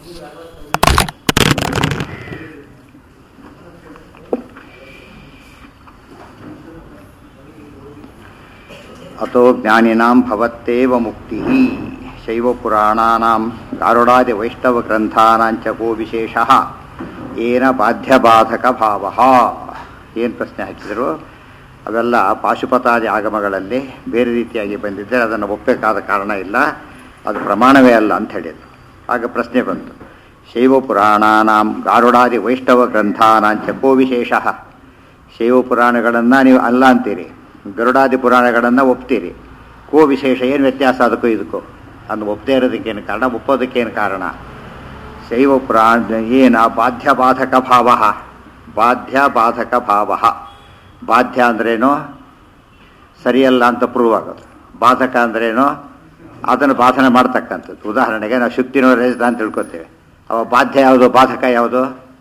ಅತೋ ಜ್ಞಾನಿನಾಂ ಭವತ್ತೇವ ಮುಕ್ತಿಃ ಶೈವಪುರಾಣಾನಾಂ ಗಾರುಡಾದಿ ವೈಷ್ಣವಗ್ರಂಥಾನಾಂಚ ಕೋ ವಿಶೇಷಃ ಏನ ಬಾಧ್ಯಬಾಧಕ ಭಾವಃ. ಏನು ಪ್ರಶ್ನೆ ಹಾಕಿದರು? ಅವೆಲ್ಲ ಪಾಶುಪತಾದಿ ಆಗಮಗಳಲ್ಲಿ ಬೇರೆ ರೀತಿಯಾಗಿ ಬಂದಿದ್ದರೆ ಅದನ್ನು ಒಪ್ಪಬೇಕಾದ ಕಾರಣ ಇಲ್ಲ, ಅದು ಪ್ರಮಾಣವೇ ಅಲ್ಲ ಅಂತ ಹೇಳಿದರು. ಆಗ ಪ್ರಶ್ನೆ ಬಂತು, ಶೈವಪುರಾಣಾನಾಂ ಗಾರುಡಾದಿ ವೈಷ್ಣವಗ್ರಂಥಾನಾಂಚ ಕೋ ವಿಶೇಷಃ. ಶೈವಪುರಾಣಗಳನ್ನು ನೀವು ಅಲ್ಲ ಅಂತೀರಿ, ಗರುಡಾದಿ ಪುರಾಣಗಳನ್ನು ಒಪ್ತೀರಿ, ಕೋ ವಿಶೇಷ, ಏನು ವ್ಯತ್ಯಾಸ ಅದಕ್ಕೂ ಇದಕ್ಕೂ? ಅದನ್ನು ಒಪ್ಪದೇ ಇರೋದಕ್ಕೇನು ಕಾರಣ, ಒಪ್ಪೋದಕ್ಕೇನು ಕಾರಣ? ಶೈವ ಪುರಾಣ ಏನು ಬಾಧ್ಯಬಾಧಕ ಭಾವ, ಬಾಧ್ಯಬಾಧಕ ಭಾವ. ಬಾಧ್ಯ ಅಂದ್ರೇನು? ಸರಿಯಲ್ಲ ಅಂತ ಪ್ರೂವ್ ಆಗೋದು. ಬಾಧಕ ಅಂದ್ರೇನು? ಅದನ್ನು ಬಾಧನೆ ಮಾಡ್ತಕ್ಕಂಥದ್ದು. ಉದಾಹರಣೆಗೆ ನಾವು ಶುಕ್ತಿನೋ ರಜತ ಅಂತ ತಿಳ್ಕೊತೇವೆ. ಅವ ಬಾಧ್ಯ ಯಾವುದು, ಬಾಧಕ ಯಾವುದು?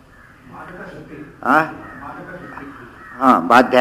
ಹಾಂ, ಬಾಧ್ಯ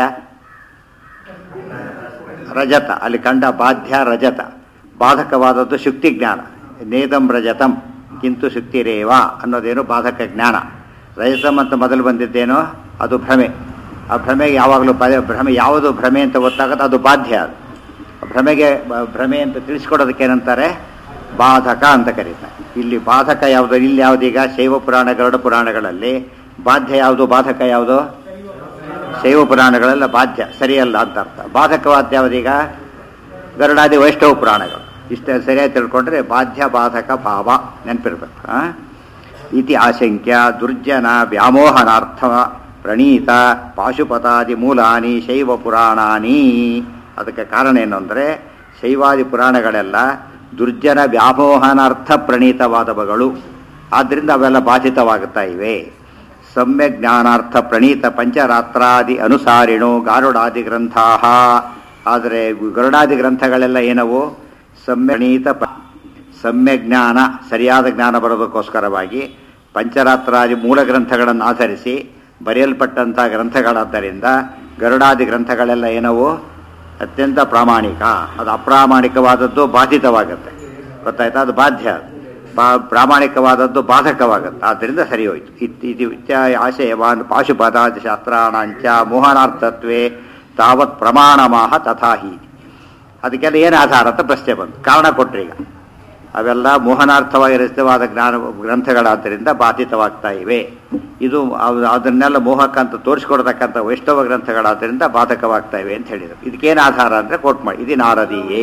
ರಜತ. ಅಲ್ಲಿ ಕಂಡ ಬಾಧ್ಯ ರಜತ. ಬಾಧಕವಾದದ್ದು ಶುಕ್ತಿ ಜ್ಞಾನ. ನೇದಂ ರಜತಂ ಕಿಂತು ಶುಕ್ತಿರೇವ ಅನ್ನೋದೇನು ಬಾಧಕ ಜ್ಞಾನ. ರಜತಂ ಅಂತ ಮೊದಲು ಬಂದಿದ್ದೇನೋ ಅದು ಭ್ರಮೆ. ಆ ಭ್ರಮೆಗೆ ಯಾವಾಗಲೂ ಭ್ರಮೆ ಯಾವುದು ಭ್ರಮೆ ಅಂತ ಗೊತ್ತಾಗುತ್ತೆ, ಅದು ಬಾಧ್ಯ. ಅದು ಭ್ರಮೆಗೆ ಭ್ರಮೆ ಅಂತ ತಿಳಿಸ್ಕೊಡೋದಕ್ಕೆ ಏನಂತಾರೆ? ಬಾಧಕ ಅಂತ ಕರೀತಾರೆ. ಇಲ್ಲಿ ಬಾಧಕ ಯಾವುದು? ಇಲ್ಲಿ ಯಾವುದೀಗ ಶೈವ ಪುರಾಣ ಗರುಡ ಪುರಾಣಗಳಲ್ಲಿ ಬಾಧ್ಯ ಯಾವುದು, ಬಾಧಕ ಯಾವುದು? ಶೈವ ಪುರಾಣಗಳೆಲ್ಲ ಬಾಧ್ಯ ಸರಿಯಲ್ಲ ಅಂತ ಅರ್ಥ. ಬಾಧಕವಾದ ಯಾವುದೀಗ? ಗರುಡಾದಿ ವೈಷ್ಣವ ಪುರಾಣಗಳು. ಇಷ್ಟೇ ಸರಿಯಾಗಿ ತಿಳ್ಕೊಂಡ್ರೆ ಬಾಧ್ಯ ಬಾಧಕ ಭಾವ ನೆನಪಿರ್ಬೇಕು. ಇತಿ ಆಶಂಕ್ಯ ದುರ್ಜನ ವ್ಯಾಮೋಹನಾರ್ಥ ಪ್ರಣೀತ ಪಾಶುಪತಾದಿ ಮೂಲಾನಿ ಶೈವ ಪುರಾಣಾನಿ. ಅದಕ್ಕೆ ಕಾರಣ ಏನು ಅಂದರೆ, ಶೈವಾದಿ ಪುರಾಣಗಳೆಲ್ಲ ದುರ್ಜನ ವ್ಯಾಮೋಹನಾರ್ಥ ಪ್ರಣೀತವಾದವುಗಳು. ಆದ್ದರಿಂದ ಅವೆಲ್ಲ ಬಾಧಿತವಾಗುತ್ತಾ ಇವೆ. ಸಮ್ಯಕ್ ಜ್ಞಾನಾರ್ಥ ಪ್ರಣೀತ ಪಂಚರಾತ್ರಾದಿ ಅನುಸಾರಿಣೋ ಗಾರುಡಾದಿ ಗ್ರಂಥಾ. ಆದರೆ ಗರುಡಾದಿ ಗ್ರಂಥಗಳೆಲ್ಲ ಏನವು? ಸಮ್ಯಣೀತ ಸಮ್ಯಕ್ ಜ್ಞಾನ, ಸರಿಯಾದ ಜ್ಞಾನ ಬರೋದಕ್ಕೋಸ್ಕರವಾಗಿ ಪಂಚರಾತ್ರಾದಿ ಮೂಲ ಗ್ರಂಥಗಳನ್ನು ಆಧರಿಸಿ ಬರೆಯಲ್ಪಟ್ಟಂಥ ಗ್ರಂಥಗಳಾದ್ದರಿಂದ ಗರುಡಾದಿ ಗ್ರಂಥಗಳೆಲ್ಲ ಏನವು? ಅತ್ಯಂತ ಪ್ರಾಮಾಣಿಕ. ಅದು ಅಪ್ರಾಮಾಣಿಕವಾದದ್ದು ಬಾಧಿತವಾಗುತ್ತೆ, ಗೊತ್ತಾಯ್ತಾ? ಅದು ಬಾಧ್ಯ. ಪ್ರಾಮಾಣಿಕವಾದದ್ದು ಬಾಧಕವಾಗುತ್ತೆ. ಆದ್ದರಿಂದ ಸರಿ ಹೋಯಿತು. ಇದು ಆಶಯವಾನ್ ಪಾಶುಪತಾದಿ ಶಾಸ್ತ್ರಾಣಾಂಚ ಮೋಹನಾರ್ಥತ್ವೇ ತಾವತ್ ಪ್ರಮಾಣಮಾಹ ತಥಾಹಿ. ಅದಕ್ಕೆಲ್ಲ ಏನು ಆಧಾರ ಅಂತ ಪ್ರಶ್ನೆ ಬಂತು. ಕಾರಣ ಕೊಟ್ಟರೆ ಈಗ ಅವೆಲ್ಲ ಮೋಹನಾರ್ಥವಾಗಿ ರಚಿತವಾದ ಗ್ರಂಥಗಳಾದ್ದರಿಂದ ಬಾಧಿತವಾಗ್ತಾ ಇವೆ. ಇದು ಅದನ್ನೆಲ್ಲ ಮೋಹಕ ಅಂತ ತೋರಿಸ್ಕೊಡ್ತಕ್ಕಂಥ ವೈಷ್ಣವ ಗ್ರಂಥಗಳಾದ್ದರಿಂದ ಬಾಧಕವಾಗ್ತಾ ಇವೆ ಅಂತ ಹೇಳಿದರು. ಇದಕ್ಕೇನು ಆಧಾರ ಅಂದರೆ ಕೋಟ್ ಮಾಡಿ, ಇದು ನಾರದೀಯೇ.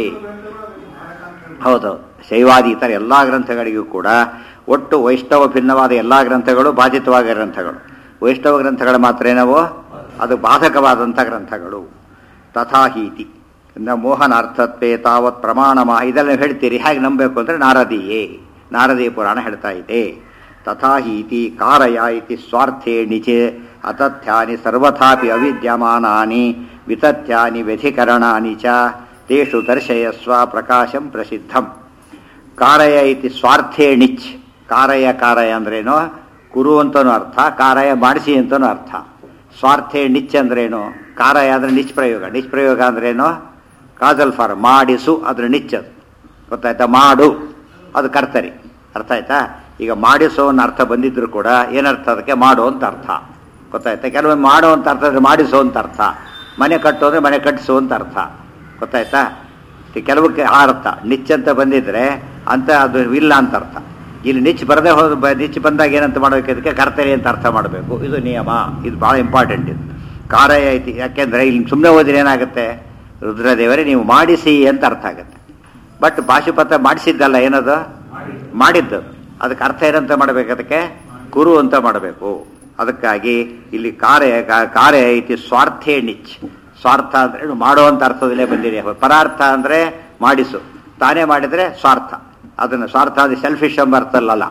ಹೌದೌದು, ಶೈವಾದಿ ಇತರ ಎಲ್ಲ ಗ್ರಂಥಗಳಿಗೂ ಕೂಡ ಒಟ್ಟು ವೈಷ್ಣವ ಭಿನ್ನವಾದ ಎಲ್ಲ ಗ್ರಂಥಗಳು ಬಾಧಿತವಾದ ಗ್ರಂಥಗಳು. ವೈಷ್ಣವ ಗ್ರಂಥಗಳು ಮಾತ್ರ ಏನವೋ ಅದು ಬಾಧಕವಾದಂಥ ಗ್ರಂಥಗಳು. ತಥಾಹೀತಿ ಮೋಹನಾರ್ಥತ್ವೇ ತಾವತ್ ಪ್ರಮಾಣಮ. ಇದೆಲ್ಲ ಹೇಳ್ತೀರಿ, ಹೇಗೆ ನಂಬಬೇಕು ಅಂದರೆ ನಾರದೀಯೇ, ನಾರದೀಯ ಪುರಾಣ ಹೇಳ್ತಾ ಇದೆ. ತಥಾಹೀತಿ ಕಾರಯ ಇತಿ ಸ್ವಾರ್ಥೇ ನಿಚೆ ಅತಥ್ಯಾನಿ ಸರ್ವಥಾಪಿ ಅವಿದ್ಯಮಾನಾನಿ ವಿತಥ್ಯಾನಿ ವ್ಯಧಿಕರಣಾನಿ ಚ ತೇಷು ದರ್ಶಯಸ್ವ ಪ್ರಕಾಶಂ ಪ್ರಸಿದ್ಧಂ. ಕಾರಯ ಇತಿ ಸ್ವಾರ್ಥೇ ನಿಚ್. ಕಾರಯ ಕಾರಯ ಅಂದ್ರೇನು? ಕುರು ಅಂತನೂ ಅರ್ಥ, ಕಾರಯ ಮಾಡಿಸಿ ಅಂತನೂ ಅರ್ಥ. ಸ್ವಾರ್ಥೇ ನಿಚ್ ಅಂದ್ರೇನು? ಕಾರಯ ಅಂದರೆ ನಿಷ್ಪ್ರಯೋಗ. ನಿಷ್ಪ್ರಯೋಗ ಅಂದ್ರೇನು? ಕಾಜಲ್ ಫಾರ್ ಮಾಡಿಸು, ಅದ್ರ ನಿಚ್. ಅದು ಗೊತ್ತಾಯ್ತಾ? ಮಾಡು ಅದು ಕರ್ತರಿ. ಅರ್ಥ ಆಯ್ತಾ? ಈಗ ಮಾಡಿಸೋ ಅನ್ನೋ ಅರ್ಥ ಬಂದಿದ್ರು ಕೂಡ ಏನರ್ಥ ಅದಕ್ಕೆ? ಮಾಡು ಅಂತ ಅರ್ಥ. ಗೊತ್ತಾಯ್ತಾ? ಕೆಲವೊಮ್ಮೆ ಮಾಡು ಅಂತ ಅರ್ಥ ಅಂದರೆ ಮಾಡಿಸೋ ಅಂತ ಅರ್ಥ. ಮನೆ ಕಟ್ಟು ಅಂದರೆ ಮನೆ ಕಟ್ಟಿಸು ಅಂತ ಅರ್ಥ. ಗೊತ್ತಾಯ್ತಾ? ಕೆಲವಕ್ಕೆ ಆ ಅರ್ಥ. ನಿಚ್ ಅಂತ ಬಂದಿದ್ರೆ ಅಂತ ಅದು ಇಲ್ಲ ಅಂತ ಅರ್ಥ. ಇಲ್ಲಿ ನಿಚ್ ಬರದೇ ಹೋದ ನಿಚ್ ಬಂದಾಗ ಏನಂತ ಮಾಡಬೇಕು? ಅದಕ್ಕೆ ಕರ್ತರಿ ಅಂತ ಅರ್ಥ ಮಾಡಬೇಕು. ಇದು ನಿಯಮ. ಇದು ಭಾಳ ಇಂಪಾರ್ಟೆಂಟ್. ಇದು ಕಾರಯ ಐತಿ. ಯಾಕೆಂದರೆ ಇಲ್ಲಿ ಸುಮ್ಮನೆ ಹೋದ್ರೆ ಏನಾಗುತ್ತೆ? ರುದ್ರದೇವರೇ ನೀವು ಮಾಡಿಸಿ ಅಂತ ಅರ್ಥ ಆಗುತ್ತೆ. ಬಟ್ ಪಾಶುಪತ ಮಾಡಿಸಿದ್ದಲ್ಲ, ಏನದು? ಮಾಡಿದ್ದು. ಅದಕ್ಕೆ ಅರ್ಥ ಏನಂತ ಮಾಡಬೇಕು? ಅದಕ್ಕೆ ಕುರು ಅಂತ ಮಾಡಬೇಕು. ಅದಕ್ಕಾಗಿ ಇಲ್ಲಿ ಕಾರ್ಯ ಐತಿ ಸ್ವಾರ್ಥೇ ನಿಚ್. ಸ್ವಾರ್ಥ ಅಂದರೆ ಮಾಡುವಂಥ ಅರ್ಥದಲ್ಲೇ ಬಂದಿದೆ. ಪರಾರ್ಥ ಅಂದರೆ ಮಾಡಿಸು, ತಾನೇ ಮಾಡಿದರೆ ಸ್ವಾರ್ಥ. ಅದನ್ನು ಸ್ವಾರ್ಥ ಅಂದರೆ ಸೆಲ್ಫಿಶ್ ಎಂಬ ಅರ್ಥ ಅಲ್ಲ.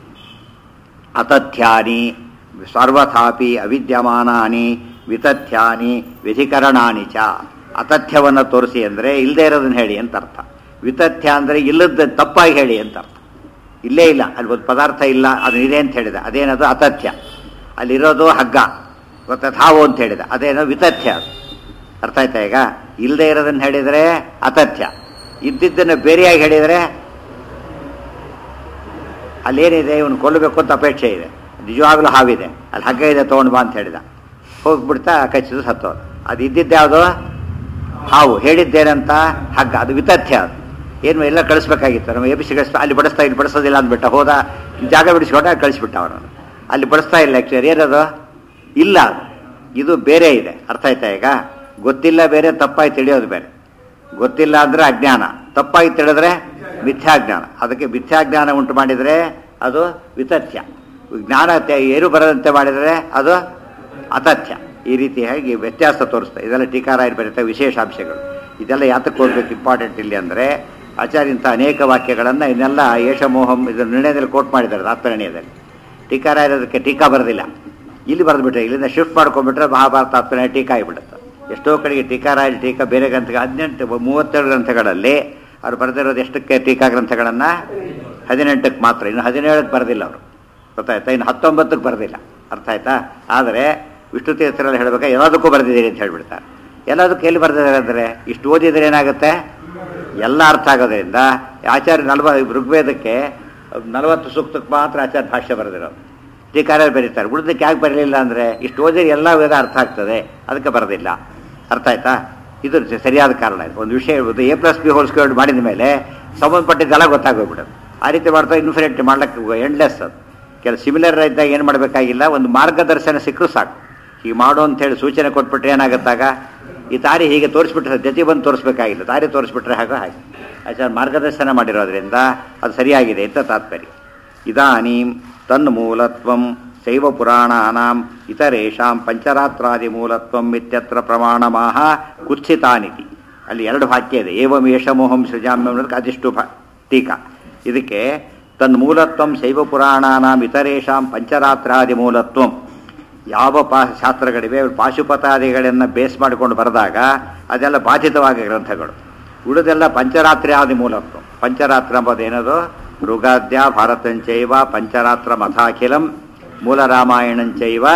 ಅತಥ್ಯಾನಿ ಸರ್ವಥಾಪಿ ಅವಿದ್ಯಮಾನಾನಿ ವಿತಥ್ಯಾನಿ ವ್ಯಧಿಕರಣಾನಿ ಚ. ಅತಥ್ಯವನ್ನು ತೋರಿಸಿ ಅಂದರೆ ಇಲ್ಲದೆ ಇರೋದನ್ನು ಹೇಳಿ ಅಂತ ಅರ್ಥ. ವಿತಥ್ಯ ಅಂದರೆ ಇಲ್ಲದ ತಪ್ಪಾಗಿ ಹೇಳಿ ಅಂತ ಅರ್ಥ. ಇಲ್ಲೇ ಇಲ್ಲ, ಅಲ್ಲಿ ಒಂದು ಪದಾರ್ಥ ಇಲ್ಲ, ಅದು ಇದೆ ಅಂತ ಹೇಳಿದ, ಅದೇನದು ಅತಥ್ಯ. ಅಲ್ಲಿರೋದು ಹಗ್ಗ, ಗೊತ್ತಾಯ್ತು? ಹಾವು ಅಂತ ಹೇಳಿದ, ಅದೇನೋ ವಿತಥ್ಯ. ಅದು ಅರ್ಥ ಆಯ್ತಾ? ಈಗ ಇಲ್ಲದೆ ಇರೋದನ್ನು ಹೇಳಿದರೆ ಅತಥ್ಯ, ಇದ್ದಿದ್ದನ್ನು ಬೇರೆಯಾಗಿ ಹೇಳಿದರೆ ಅಲ್ಲೇನಿದೆ ಇವನು ಕೊಲ್ಲಬೇಕು ಅಂತ ಅಪೇಕ್ಷೆ ಇದೆ, ನಿಜವಾಗ್ಲೂ ಹಾವಿದೆ, ಅಲ್ಲಿ ಹಗ್ಗ ಇದೆ ತೊಗೊಂಡು ಬಾ ಅಂತ ಹೇಳಿದ. ಹೋಗ್ಬಿಡ್ತಾ ಕಚ್ಚಿದ್ದು ಸತ್ತೋದು. ಅದು ಇದ್ದಿದ್ದು ಹಾವು, ಹೇಳಿದ್ದೇನಂತ ಹಗ್ಗ, ಅದು ವಿತಥ್ಯ. ಅದು ಏನು ಎಲ್ಲ ಕಳಿಸ್ಬೇಕಾಗಿತ್ತು, ನಮ್ಮ ಎಬಿಸಿ ಕಳಿಸ್ತಾ ಅಲ್ಲಿ ಬಡಿಸ್ತಾ ಇಲ್ಲಿ ಬಡಿಸೋದಿಲ್ಲ ಅಂದ್ಬಿಟ್ಟ, ಹೋದ ಜಾಗ ಬಿಡಿಸ್ಕೊಂಡ ಕಳಿಸ್ಬಿಟ್ಟ ಅವನನ್ನು. ಅಲ್ಲಿ ಬಡಿಸ್ತಾ ಇಲ್ಲ ಆ್ಯಕ್ಚುಲಿ ಏನದು ಇಲ್ಲ, ಇದು ಬೇರೆ ಇದೆ. ಅರ್ಥ ಆಯ್ತಾ? ಈಗ ಗೊತ್ತಿಲ್ಲ ಬೇರೆ, ತಪ್ಪಾಗಿ ತಿಳಿಯೋದು ಬೇರೆ. ಗೊತ್ತಿಲ್ಲ ಅಂದರೆ ಅಜ್ಞಾನ, ತಪ್ಪಾಗಿ ತಿಳಿದ್ರೆ ಮಿಥ್ಯಾಜ್ಞಾನ. ಅದಕ್ಕೆ ಮಿಥ್ಯಾಜ್ಞಾನ ಉಂಟು ಮಾಡಿದರೆ ಅದು ವಿತಥ್ಯ, ಜ್ಞಾನ ಏನು ಬರದಂತೆ ಮಾಡಿದರೆ ಅದು ಅತಥ್ಯ. ಈ ರೀತಿಯಾಗಿ ವ್ಯತ್ಯಾಸ ತೋರಿಸ್ತಾ ಇದೆಲ್ಲ ಟೀಕಾರಾಯರು ಬರೀತಾರೆ ವಿಶೇಷಾಂಶಗಳು. ಇದೆಲ್ಲ ಯಾತಕ್ಕೆ ಓದಬೇಕು ಇಂಪಾರ್ಟೆಂಟ್ ಇಲ್ಲಿ ಅಂದರೆ, ಆಚಾರ್ಯ ಇಂಥ ಅನೇಕ ವಾಕ್ಯಗಳನ್ನು ಇದನ್ನೆಲ್ಲ ಏಷಮೋಹಂ ಇದನ್ನು ನಿರ್ಣಯದಲ್ಲಿ ಕೋಟ್ ಮಾಡಿದ್ದಾರೆ ತಾತ್ಪರ್ಯದಲ್ಲಿ. ಟೀಕಾರಾಯರು ಅದಕ್ಕೆ ಟೀಕಾ ಬರೋದಿಲ್ಲ, ಇಲ್ಲಿ ಬರೆದ್ಬಿಟ್ರೆ ಇಲ್ಲಿಂದ ಶಿಫ್ಟ್ ಮಾಡ್ಕೊಂಡ್ಬಿಟ್ರೆ ಮಹಾಭಾರತ ತಾತ್ಪರ್ಯ ಟೀಕಾ ಆಗಿಬಿಡುತ್ತೆ. ಎಷ್ಟೋ ಕಡೆಗೆ ಟೀಕಾರಾಯರು ಟೀಕಾ ಬೇರೆ ಗ್ರಂಥಗಳು 32 ಗ್ರಂಥಗಳಲ್ಲಿ ಅವ್ರು ಬರೆದಿರೋದು ಎಷ್ಟಕ್ಕೆ ಟೀಕಾ ಗ್ರಂಥಗಳನ್ನು 18ಕ್ಕೆ ಮಾತ್ರ, ಇನ್ನು 17ಕ್ಕೆ ಬರೆದಿಲ್ಲ ಅವರು. ಗೊತ್ತಾಯ್ತಾ? ಇನ್ನು 19ಕ್ಕೆ ಬರೆದಿಲ್ಲ. ಅರ್ಥ ಆಯ್ತಾ? ಆದರೆ ವಿಷ್ಣು ತೀರ್ಥರಲ್ಲಿ ಹೇಳಬೇಕಾ ಎಲ್ಲದಕ್ಕೂ ಬರೆದಿದ್ದೀರಿ ಅಂತ ಹೇಳ್ಬಿಡ್ತಾರೆ. ಎಲ್ಲದಕ್ಕೂ ಎಲ್ಲಿ ಬರೆದಿದ್ದಾರೆ ಅಂದರೆ, ಇಷ್ಟು ಓದಿದ್ರೆ ಏನಾಗುತ್ತೆ ಎಲ್ಲ ಅರ್ಥ ಆಗೋದ್ರಿಂದ ಆಚಾರ್ಯ ಋಗ್ವೇದಕ್ಕೆ 40 ಸೂಕ್ತಕ್ಕೆ ಮಾತ್ರ ಆಚಾರ್ಯ ಭಾಷ್ಯ ಬರೆದಿರೋದು. ಟೀಕಾರಾಯರು ಬರೀತಾರೆ. ಉಳಿದಕ್ಕೆ ಯಾಕೆ ಬರಲಿಲ್ಲ ಅಂದರೆ, ಇಷ್ಟು ಓದಿದ್ರೆ ಎಲ್ಲ ವೇದ ಅರ್ಥ ಆಗ್ತದೆ, ಅದಕ್ಕೆ ಬರೋದಿಲ್ಲ. ಅರ್ಥ ಆಯ್ತಾ? ಇದು ಸರಿಯಾದ ಕಾರಣ. ಇದು ಒಂದು ವಿಷಯ ಇರ್ಬೋದು, A+B² ಮಾಡಿದ ಮೇಲೆ ಸಂಬಂಧಪಟ್ಟಿದ್ದೆಲ್ಲ ಗೊತ್ತಾಗೋಗ್ಬಿಡೋದು. ಆ ರೀತಿ ಮಾಡ್ತಾ ಇನ್ಫಿನಿಟ್ ಮಾಡ್ಲಿಕ್ಕೆ ಎಂಡ್ಲೆಸ್. ಅದು ಕೆಲವು ಸಿಮಿಲರ್ ಇದ್ದಾಗ ಏನು ಮಾಡಬೇಕಾಗಿಲ್ಲ, ಒಂದು ಮಾರ್ಗದರ್ಶನ ಸಿಕ್ಕರೂ ಸಾಕು. ಹೀಗೆ ಮಾಡು ಅಂತೇಳಿ ಸೂಚನೆ ಕೊಟ್ಬಿಟ್ರೆ ಏನಾಗುತ್ತಾಗ, ಈ ದಾರಿ ಹೀಗೆ ತೋರಿಸ್ಬಿಟ್ರೆ ಜೊತೆ ಬಂದು ತೋರಿಸ್ಬೇಕಾಗಿಲ್ಲ, ದಾರಿ ತೋರಿಸ್ಬಿಟ್ರೆ ಹಾಗೆ ಆಚಾರ್ಯ ಮಾರ್ಗದರ್ಶನ ಮಾಡಿರೋದ್ರಿಂದ ಅದು ಸರಿಯಾಗಿದೆ ಅಂತ ತಾತ್ಪರ್ಯ. ಇದಾನೀಂ ತನ್ಮೂಲತ್ವಂ ಶೈವ ಪುರಾಣಾನಾಂ ಇತರೇಷಾಂ ಪಂಚರಾತ್ರಾದಿ ಮೂಲತ್ವಂ ಇತ್ಯತ್ರ ಪ್ರಮಾಣಮಾಹ ಕುತ್ಸಿತಾನಿತಿ. ಅಲ್ಲಿ 2 ವಾಕ್ಯ ಇದೆ. ಏವಂ ಏಷಮೋಹಂ ಸೃಜಾಮ್ಯ ಅನ್ನೋದಕ್ಕೆ ಅದಿಷ್ಟು ಟೀಕಾ. ಇದಕ್ಕೆ ತನ್ಮೂಲತ್ವಂ ಶೈವ ಪುರಾಣಾನಾಂ ಇತರೇಷಾಂ ಪಂಚರಾತ್ರಾದಿ ಮೂಲತ್ವಂ, ಯಾವ ಶಾಸ್ತ್ರಗಳಿವೆ ಪಾಶುಪತಾದಿಗಳನ್ನು ಬೇಸ್ ಮಾಡಿಕೊಂಡು ಬರೆದಾಗ ಅದೆಲ್ಲ ಬಾಧಿತವಾದ ಗ್ರಂಥಗಳು. ಉಳಿದೆಲ್ಲ ಪಂಚರಾತ್ರಿ ಆದಿ ಮೂಲತ್ವ. ಪಂಚರಾತ್ರ ಎಂಬುದೇನದು ಋಗಾದ್ಯ ಭಾರತಂಚೈವ ಪಂಚರಾತ್ರ ಮಥಾಖಿಲಂ ಮೂಲ ರಾಮಾಯಣಂಚೈವ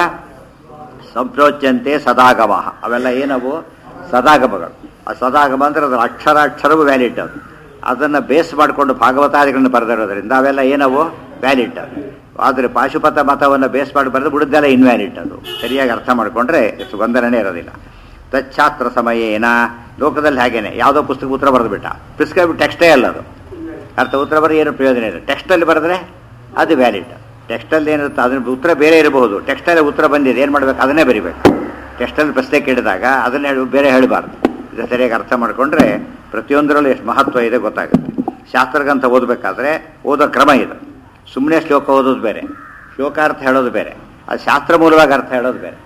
ಸಂಪ್ರೋಚ್ಯಂತೆ ಸದಾಗಮ. ಅವೆಲ್ಲ ಏನವು ಸದಾಗಮಗಳು. ಆ ಸದಾಗಮ ಅಂದರೆ ಅದರ ಅಕ್ಷರವೂ ವ್ಯಾಲಿಡ್. ಅದನ್ನು ಬೇಸ್ ಮಾಡಿಕೊಂಡು ಭಾಗವತಾದಿಗಳನ್ನು ಬರೆದಿರೋದ್ರಿಂದ ಅವೆಲ್ಲ ಏನವು ವ್ಯಾಲಿಡ್. ಆದರೆ ಪಾಶುಪತ ಮತವನ್ನು ಬೇಸ್ ಮಾಡಿ ಬರೆದು ಬಿಡುದ್ದೆಲ್ಲ ಇನ್ವ್ಯಾಲಿಡ್. ಅದು ಸರಿಯಾಗಿ ಅರ್ಥ ಮಾಡಿಕೊಂಡ್ರೆ ಎಷ್ಟು ಗೊಂದಲನೇ ಇರೋದಿಲ್ಲ. ತಚ್ಛಾಸ್ತ್ರ ಸಮಯೇನ ಲೋಕದಲ್ಲಿ ಹಾಗೇನೆ ಯಾವುದೋ ಪುಸ್ತಕ ಉತ್ತರ ಬರೆದುಬಿಟ್ಟ, ಪ್ರಿಸ್ಕ್ರೈಬ್ ಟೆಕ್ಸ್ಟೇ ಅಲ್ಲ ಅದು. ಅರ್ಥ ಉತ್ತರ ಬರೆದು ಏನು ಪ್ರಯೋಜನ ಇದೆ. ಟೆಕ್ಸ್ಟಲ್ಲಿ ಬರೆದ್ರೆ ಅದು ವ್ಯಾಲಿಡ್. ಟೆಕ್ಸ್ಟಲ್ಲಿ ಏನಿರುತ್ತೆ ಅದ್ರ ಉತ್ತರ ಬೇರೆ ಇರಬಹುದು, ಟೆಕ್ಸ್ಟಲ್ಲಿ ಉತ್ತರ ಬಂದಿದೆ ಏನು ಮಾಡಬೇಕು ಅದನ್ನೇ ಬರಿಬೇಕು. ಟೆಕ್ಸ್ಟಲ್ಲಿ ಪ್ರಶ್ನೆ ಕೇಳಿದಾಗ ಅದನ್ನೇ ಬೇರೆ ಹೇಳಬಾರ್ದು. ಇದು ಸರಿಯಾಗಿ ಅರ್ಥ ಮಾಡಿಕೊಂಡ್ರೆ ಪ್ರತಿಯೊಂದರಲ್ಲೂ ಎಷ್ಟು ಮಹತ್ವ ಇದೆ ಗೊತ್ತಾಗುತ್ತೆ. ಶಾಸ್ತ್ರಗಂತ ಓದಬೇಕಾದ್ರೆ ಓದೋ ಕ್ರಮ ಇದೆ. ಸುಮ್ಮನೆ ಶ್ಲೋಕ ಓದೋದು ಬೇರೆ, ಶ್ಲೋಕಾರ್ಥ ಹೇಳೋದು ಬೇರೆ, ಅದು ಶಾಸ್ತ್ರ ಮೂಲವಾಗಿ ಅರ್ಥ ಹೇಳೋದು ಬೇರೆ.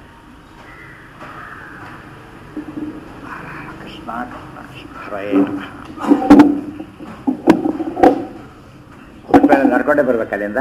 ಕೃಷ್ಣ ನಡ್ಕೊಂಡೇ ಬರ್ಬೇಕು ಅಲ್ಲಿಂದ.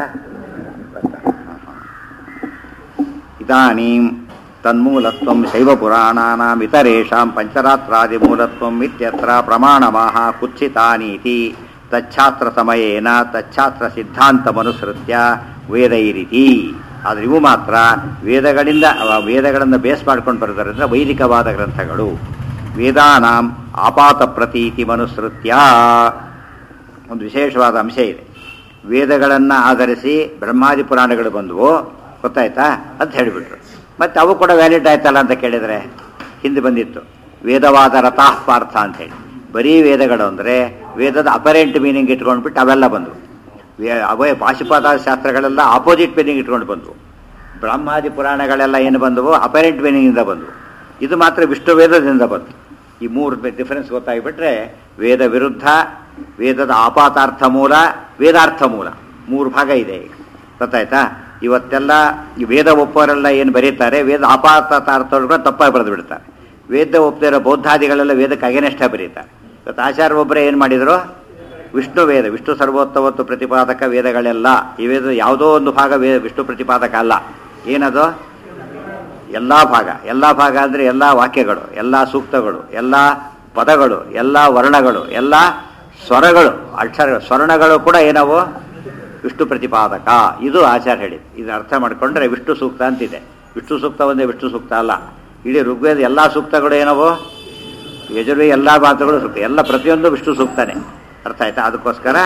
ಇದಾನೀಂ ತನ್ಮೂಲತ್ವಂ ಶೈವ ಪುರಾಣಾನಾಂ ಇತರೇಷಾಂ ಪಂಚರಾತ್ರಾದಿ ಮೂಲತ್ವಂ ಇತ್ಯತ್ರ ಪ್ರಮಾಣಮಾಹ ಕುತ್ಸಿತಾನೀತಿ. ತಚ್ಛಾಸ್ತ್ರ ಸಮಯೇನ ತಚ್ಛಾಸ್ತ್ರ ಸಿದ್ಧಾಂತಮನುಸೃತ್ಯ ವೇದೈರಿತಿ. ಆದರೆ ಇವು ಮಾತ್ರ ವೇದಗಳನ್ನು ಬೇಸ್ ಮಾಡ್ಕೊಂಡು ಬರೋದರಿಂದ ವೈದಿಕವಾದ ಗ್ರಂಥಗಳು. ವೇದಾನಾಂ ಆಪಾತ ಪ್ರತೀತಿ ಮನುಸೃತ್ಯ. ಒಂದು ವಿಶೇಷವಾದ ಅಂಶ ಇದೆ. ವೇದಗಳನ್ನು ಆಧರಿಸಿ ಬ್ರಹ್ಮಾದಿ ಪುರಾಣಗಳು ಬಂದವು, ಗೊತ್ತಾಯ್ತಾ ಅಂತ ಹೇಳಿಬಿಟ್ರು. ಮತ್ತೆ ಅವು ಕೂಡ ವ್ಯಾಲಿಡ್ ಆಯ್ತಲ್ಲ ಅಂತ ಕೇಳಿದರೆ ಹಿಂದೆ ಬಂದಿತ್ತು ವೇದವಾದ ರಥಾಃ ಪಾರ್ಥ ಅಂತೇಳಿ. ಬರೀ ವೇದಗಳು ಅಂದರೆ ವೇದದ ಅಪರೆಂಟ್ ಮೀನಿಂಗ್ ಇಟ್ಕೊಂಡ್ಬಿಟ್ಟು ಅವೆಲ್ಲ ಬಂದವು. ಅವೇ ಪಾಶುಪಾತ ಶಾಸ್ತ್ರಗಳೆಲ್ಲ ಆಪೋಸಿಟ್ ಮೀನಿಂಗ್ ಇಟ್ಕೊಂಡು ಬಂದವು. ಬ್ರಹ್ಮಾದಿ ಪುರಾಣಗಳೆಲ್ಲ ಏನು ಬಂದವು ಅಪರೆಂಟ್ ಮೀನಿಂಗಿಂದ ಬಂದವು. ಇದು ಮಾತ್ರ ವಿಷ್ಣು ವೇದದಿಂದ ಬಂತು. ಈ 3 ಡಿಫರೆನ್ಸ್ ಗೊತ್ತಾಗಿಬಿಟ್ರೆ ವೇದ ವಿರುದ್ಧ, ವೇದದ ಆಪಾತಾರ್ಥ ಮೂಲ, ವೇದಾರ್ಥ ಮೂಲ 3 ಭಾಗ ಇದೆ ಈಗ. ಗೊತ್ತಾಯ್ತಾ? ಇವತ್ತೆಲ್ಲ ಈ ವೇದ ಒಪ್ಪೋರೆಲ್ಲ ಏನು ಬರೀತಾರೆ ವೇದ ಆಪಾತಾರ್ಥಗಳು ತಪ್ಪಾಗಿ ಬರೆದು ಬಿಡ್ತಾರೆ. ವೇದ ಒಪ್ಪದಿರೋ ಬೌದ್ಧಾದಿಗಳೆಲ್ಲ ವೇದಕ್ಕೆ ಅಗೇನೆಸ್ಟ ಬರೀತಾರೆ. ಇವತ್ತು ಆಚಾರ್ಯ ಒಬ್ಬರೇ ಏನು ಮಾಡಿದರು, ವಿಷ್ಣು ಸರ್ವೋತ್ತಮತ್ವ ಪ್ರತಿಪಾದಕ ವೇದಗಳೆಲ್ಲ ಈ ವೇದ ಯಾವುದೋ ಒಂದು ಭಾಗ ವಿಷ್ಣು ಪ್ರತಿಪಾದಕ ಅಲ್ಲ. ಏನದು ಎಲ್ಲ ಭಾಗ ಅಂದರೆ ಎಲ್ಲ ವಾಕ್ಯಗಳು, ಎಲ್ಲ ಸೂಕ್ತಗಳು, ಎಲ್ಲ ಪದಗಳು, ಎಲ್ಲ ವರ್ಣಗಳು, ಎಲ್ಲ ಸ್ವರಗಳು, ಸ್ವರ್ಣಗಳು ಕೂಡ ಏನವು ವಿಷ್ಣು ಪ್ರತಿಪಾದಕ. ಇದು ಆಚಾರ್ಯ ಹೇಳಿದ್ದು. ಇದು ಅರ್ಥ ಮಾಡಿಕೊಂಡ್ರೆ ವಿಷ್ಣು ಸೂಕ್ತ ಅಂತಿದೆ. ವಿಷ್ಣು ಸೂಕ್ತ ಒಂದೇ ವಿಷ್ಣು ಸೂಕ್ತ ಅಲ್ಲ. ಇಡೀ ಋಗ್ವೇದ ಎಲ್ಲ ಸೂಕ್ತಗಳು ಏನವು, ಯಜುರ್ವೇದ ಎಲ್ಲ ಮಾತುಗಳು ಸೂಕ್ತ, ಎಲ್ಲ ಪ್ರತಿಯೊಂದು ವಿಷ್ಣು ಸೂಕ್ತನೇ. ಅರ್ಥ ಆಯ್ತಾ? ಅದಕ್ಕೋಸ್ಕರ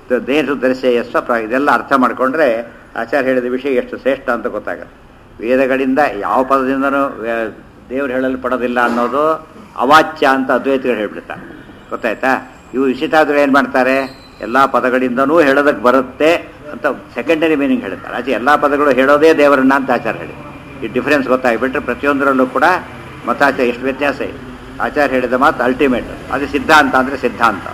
ದೇಹ ದರ್ಶಯಸ್ವ ಇದೆಲ್ಲ ಅರ್ಥ ಮಾಡಿಕೊಂಡ್ರೆ ಆಚಾರ್ಯ ಹೇಳಿದ ವಿಷಯ ಎಷ್ಟು ಶ್ರೇಷ್ಠ ಅಂತ ಗೊತ್ತಾಗುತ್ತೆ. ವೇದಗಳಿಂದ ಯಾವ ಪದದಿಂದನೂ ದೇವರು ಹೇಳಲ್ಪಡೋದಿಲ್ಲ ಅನ್ನೋದು ಅವಾಚ್ಯ ಅಂತ ಅದ್ವೈತಗಳು ಹೇಳ್ಬಿಡ್ತಾರೆ. ಗೊತ್ತಾಯ್ತಾ? ಇವು ವಿಶಿಷ್ಟಾದ್ರು ಏನು ಮಾಡ್ತಾರೆ, ಎಲ್ಲ ಪದಗಳಿಂದನೂ ಹೇಳೋದಕ್ಕೆ ಬರುತ್ತೆ ಅಂತ ಸೆಕೆಂಡರಿ ಮೀನಿಂಗ್ ಹೇಳ್ತಾರೆ. ಆಚೆ ಎಲ್ಲ ಪದಗಳು ಹೇಳೋದೇ ದೇವರನ್ನ ಅಂತ ಆಚಾರ್ಯ ಹೇಳಿ. ಈ ಡಿಫ್ರೆನ್ಸ್ ಗೊತ್ತಾಗಿಬಿಟ್ರೆ ಪ್ರತಿಯೊಂದರಲ್ಲೂ ಕೂಡ ಮತಾಚಾರ ಎಷ್ಟು ವ್ಯತ್ಯಾಸ ಇದೆ. ಆಚಾರ್ಯ ಹೇಳಿದ ಮಾತು ಅಲ್ಟಿಮೇಟ್. ಅದು ಸಿದ್ಧಾಂತ ಅಂದರೆ ಸಿದ್ಧಾಂತ.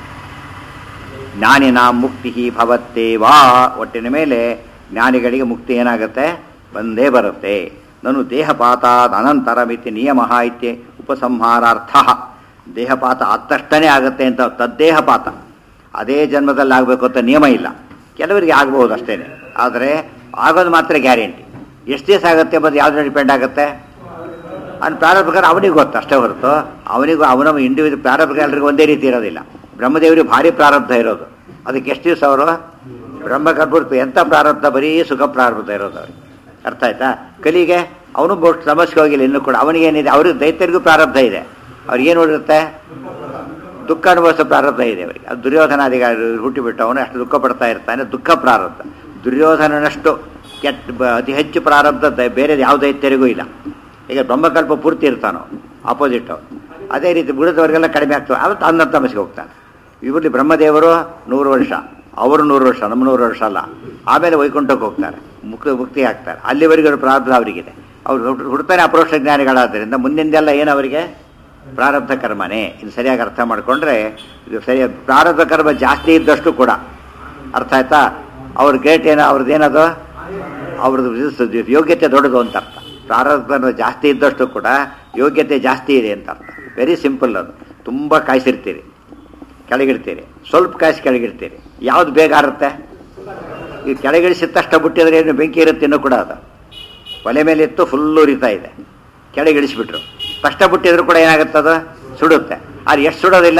ಜ್ಞಾನಿನ ಮುಕ್ತಿ ಭವತ್ತೇವಾ, ಒಟ್ಟಿನ ಮೇಲೆ ಜ್ಞಾನಿಗಳಿಗೆ ಮುಕ್ತಿ ಏನಾಗುತ್ತೆ, ಬಂದೇ ಬರುತ್ತೆ. ನಾನು ದೇಹಪಾತಾದ ಅನಂತರ ಮಿತಿ ನಿಯಮ ಇತ್ಯ ಉಪಸಂಹಾರಾರ್ಥ. ದೇಹಪಾತ ಆದ ತಕ್ಷಣನೇ ಆಗುತ್ತೆ ಅಂತ ತದ್ದೇಹಪಾತ ಅದೇ ಜನ್ಮದಲ್ಲಿ ಆಗಬೇಕು ಅಂತ ನಿಯಮ ಇಲ್ಲ. ಕೆಲವರಿಗೆ ಆಗಬಹುದು ಅಷ್ಟೇ, ಆದರೆ ಆಗೋದು ಮಾತ್ರ ಗ್ಯಾರಂಟಿ. ಎಷ್ಟು ದಿವಸ ಆಗುತ್ತೆ ಎಂಬುದು ಯಾವುದ್ರ ಡಿಪೆಂಡ್ ಆಗುತ್ತೆ, ಅವ್ನು ಪ್ರಾರಬ್ಧ ಅವನಿಗೆ ಗೊತ್ತು ಅಷ್ಟೇ ಹೊರತು ಅವನಿಗೂ ಅವನ ಇಂಡಿವಿಜುವಲ್ ಪ್ರಾರಬ್ಧ ಎಲ್ಲರಿಗೂ ಒಂದೇ ರೀತಿ ಇರೋದಿಲ್ಲ. ಬ್ರಹ್ಮದೇವರಿಗೆ ಭಾರಿ ಪ್ರಾರಬ್ಧ ಇರೋದು, ಅದಕ್ಕೆ ಎಷ್ಟು ದಿವಸ ಅವರು ಬ್ರಹ್ಮಗರ್ಭ ಎಂಥ ಪ್ರಾರಬ್ಧ, ಬರೀ ಸುಖ ಪ್ರಾರಬ್ಧ ಇರೋದು ಅವ್ರಿಗೆ. ಅರ್ಥ ಆಯ್ತಾ? ಕಲಿಗೆ ಅವನು ಸಮಸ್ಯೆ ಹೋಗಿಲ್ಲ ಇನ್ನೂ ಕೂಡ. ಅವನಿಗೇನಿದೆ, ಅವ್ರಿಗೆ ದೈತ್ಯರಿಗೂ ಪ್ರಾರಬ್ಧ ಇದೆ. ಅವ್ರಿಗೇನು ಉಳಿರುತ್ತೆ, ದುಃಖ ಅನುಭವಿಸೋ ಪ್ರಾರಬ್ಧ ಇದೆ ಅವರಿಗೆ. ಅದು ದುರ್ಯೋಧನಾದಿಗಳು ಹುಟ್ಟಿಬಿಟ್ಟು ಅವನು ಅಷ್ಟು ದುಃಖ ಪಡ್ತಾ ಇರ್ತಾನೆ, ದುಃಖ ಪ್ರಾರಬ್ಧ. ದುರ್ಯೋಧನನಷ್ಟು ಅತಿ ಹೆಚ್ಚು ಪ್ರಾರಬ್ಧ ಬೇರೆ ಯಾವ ದೈತ್ಯರಿಗೂ ಇಲ್ಲ. ಈಗ ಬ್ರಹ್ಮಕಲ್ಪ ಪೂರ್ತಿ ಇರ್ತಾನೋ ಆಪೋಸಿಟ್ ಅವನು. ಅದೇ ರೀತಿ ಬಿಡದವರಿಗೆಲ್ಲ ಕಡಿಮೆ ಆಗ್ತವೆ, ಅವತ್ತು ಅನ್ನ ತಮಸ್ಗೆ ಹೋಗ್ತಾನೆ. ಇವರಲ್ಲಿ ಬ್ರಹ್ಮದೇವರು 100 ವರ್ಷ, ಅವರು 100 ವರ್ಷ, ನಮ್ಮ 100 ವರ್ಷ ಅಲ್ಲ. ಆಮೇಲೆ ವೈಕುಂಠಕ್ಕೆ ಹೋಗ್ತಾರೆ, ಮುಕ್ತಿ ಆಗ್ತಾರೆ. ಅಲ್ಲಿವರೆಗೂ ಪ್ರಾರಬ್ಧ ಅವರಿಗಿದೆ. ಅವ್ರು ಹುಡ್ತಾನೆ ಅಪರೋಕ್ಷ ಜ್ಞಾನಿಗಳಾದ್ದರಿಂದ ಮುಂದಿಂದೆಲ್ಲ ಏನು ಅವರಿಗೆ ಪ್ರಾರಬ್ಧ ಕರ್ಮನೇ. ಇದು ಸರಿಯಾಗಿ ಅರ್ಥ ಮಾಡಿಕೊಂಡ್ರೆ ಇದು ಸರಿಯಾಗಿ ಪ್ರಾರಬ್ಧ ಕರ್ಮ ಜಾಸ್ತಿ ಇದ್ದಷ್ಟು ಕೂಡ ಅರ್ಥ ಆಯ್ತಾ. ಅವ್ರ ಗ್ರೇಟ್ ಏನೋ, ಅವ್ರದ್ದೇನದು, ಅವ್ರದ್ದು ಯೋಗ್ಯತೆ ದೊಡ್ಡದು ಅಂತ ಅರ್ಥ. ಪ್ರಾರಬ್ಧ ಜಾಸ್ತಿ ಇದ್ದಷ್ಟು ಕೂಡ ಯೋಗ್ಯತೆ ಜಾಸ್ತಿ ಇದೆ ಅಂತ ಅರ್ಥ. Very simple. ಅದು ತುಂಬ ಕಾಯಿಸಿರ್ತೀರಿ, ಕೆಳಗಿಡ್ತೀರಿ, ಸ್ವಲ್ಪ ಕಾಯಿಸಿ ಕೆಳಗಿಡ್ತೀರಿ, ಯಾವ್ದು ಬೇಗ ಆರುತ್ತೆ? ಈ ಕೆಳಗಿಳಿಸಿದ ತಕ್ಷಣ ಬಿಟ್ಟಿದ್ರೆ ಏನು ಬೆಂಕಿ ಇರುತ್ತೆ ಇನ್ನೂ ಕೂಡ. ಅದು ಒಲೆ ಮೇಲೆ ಇತ್ತು, ಫುಲ್ಲು ಉರಿತಾ ಇದೆ, ಕೆಳಗಿಳಿಸಿಬಿಟ್ರು, ಕಷ್ಟ ಬಿಟ್ಟಿದ್ರು ಕೂಡ ಏನಾಗುತ್ತೆ, ಅದು ಸುಡುತ್ತೆ. ಅದು ಎಷ್ಟು ಸುಡೋದಿಲ್ಲ,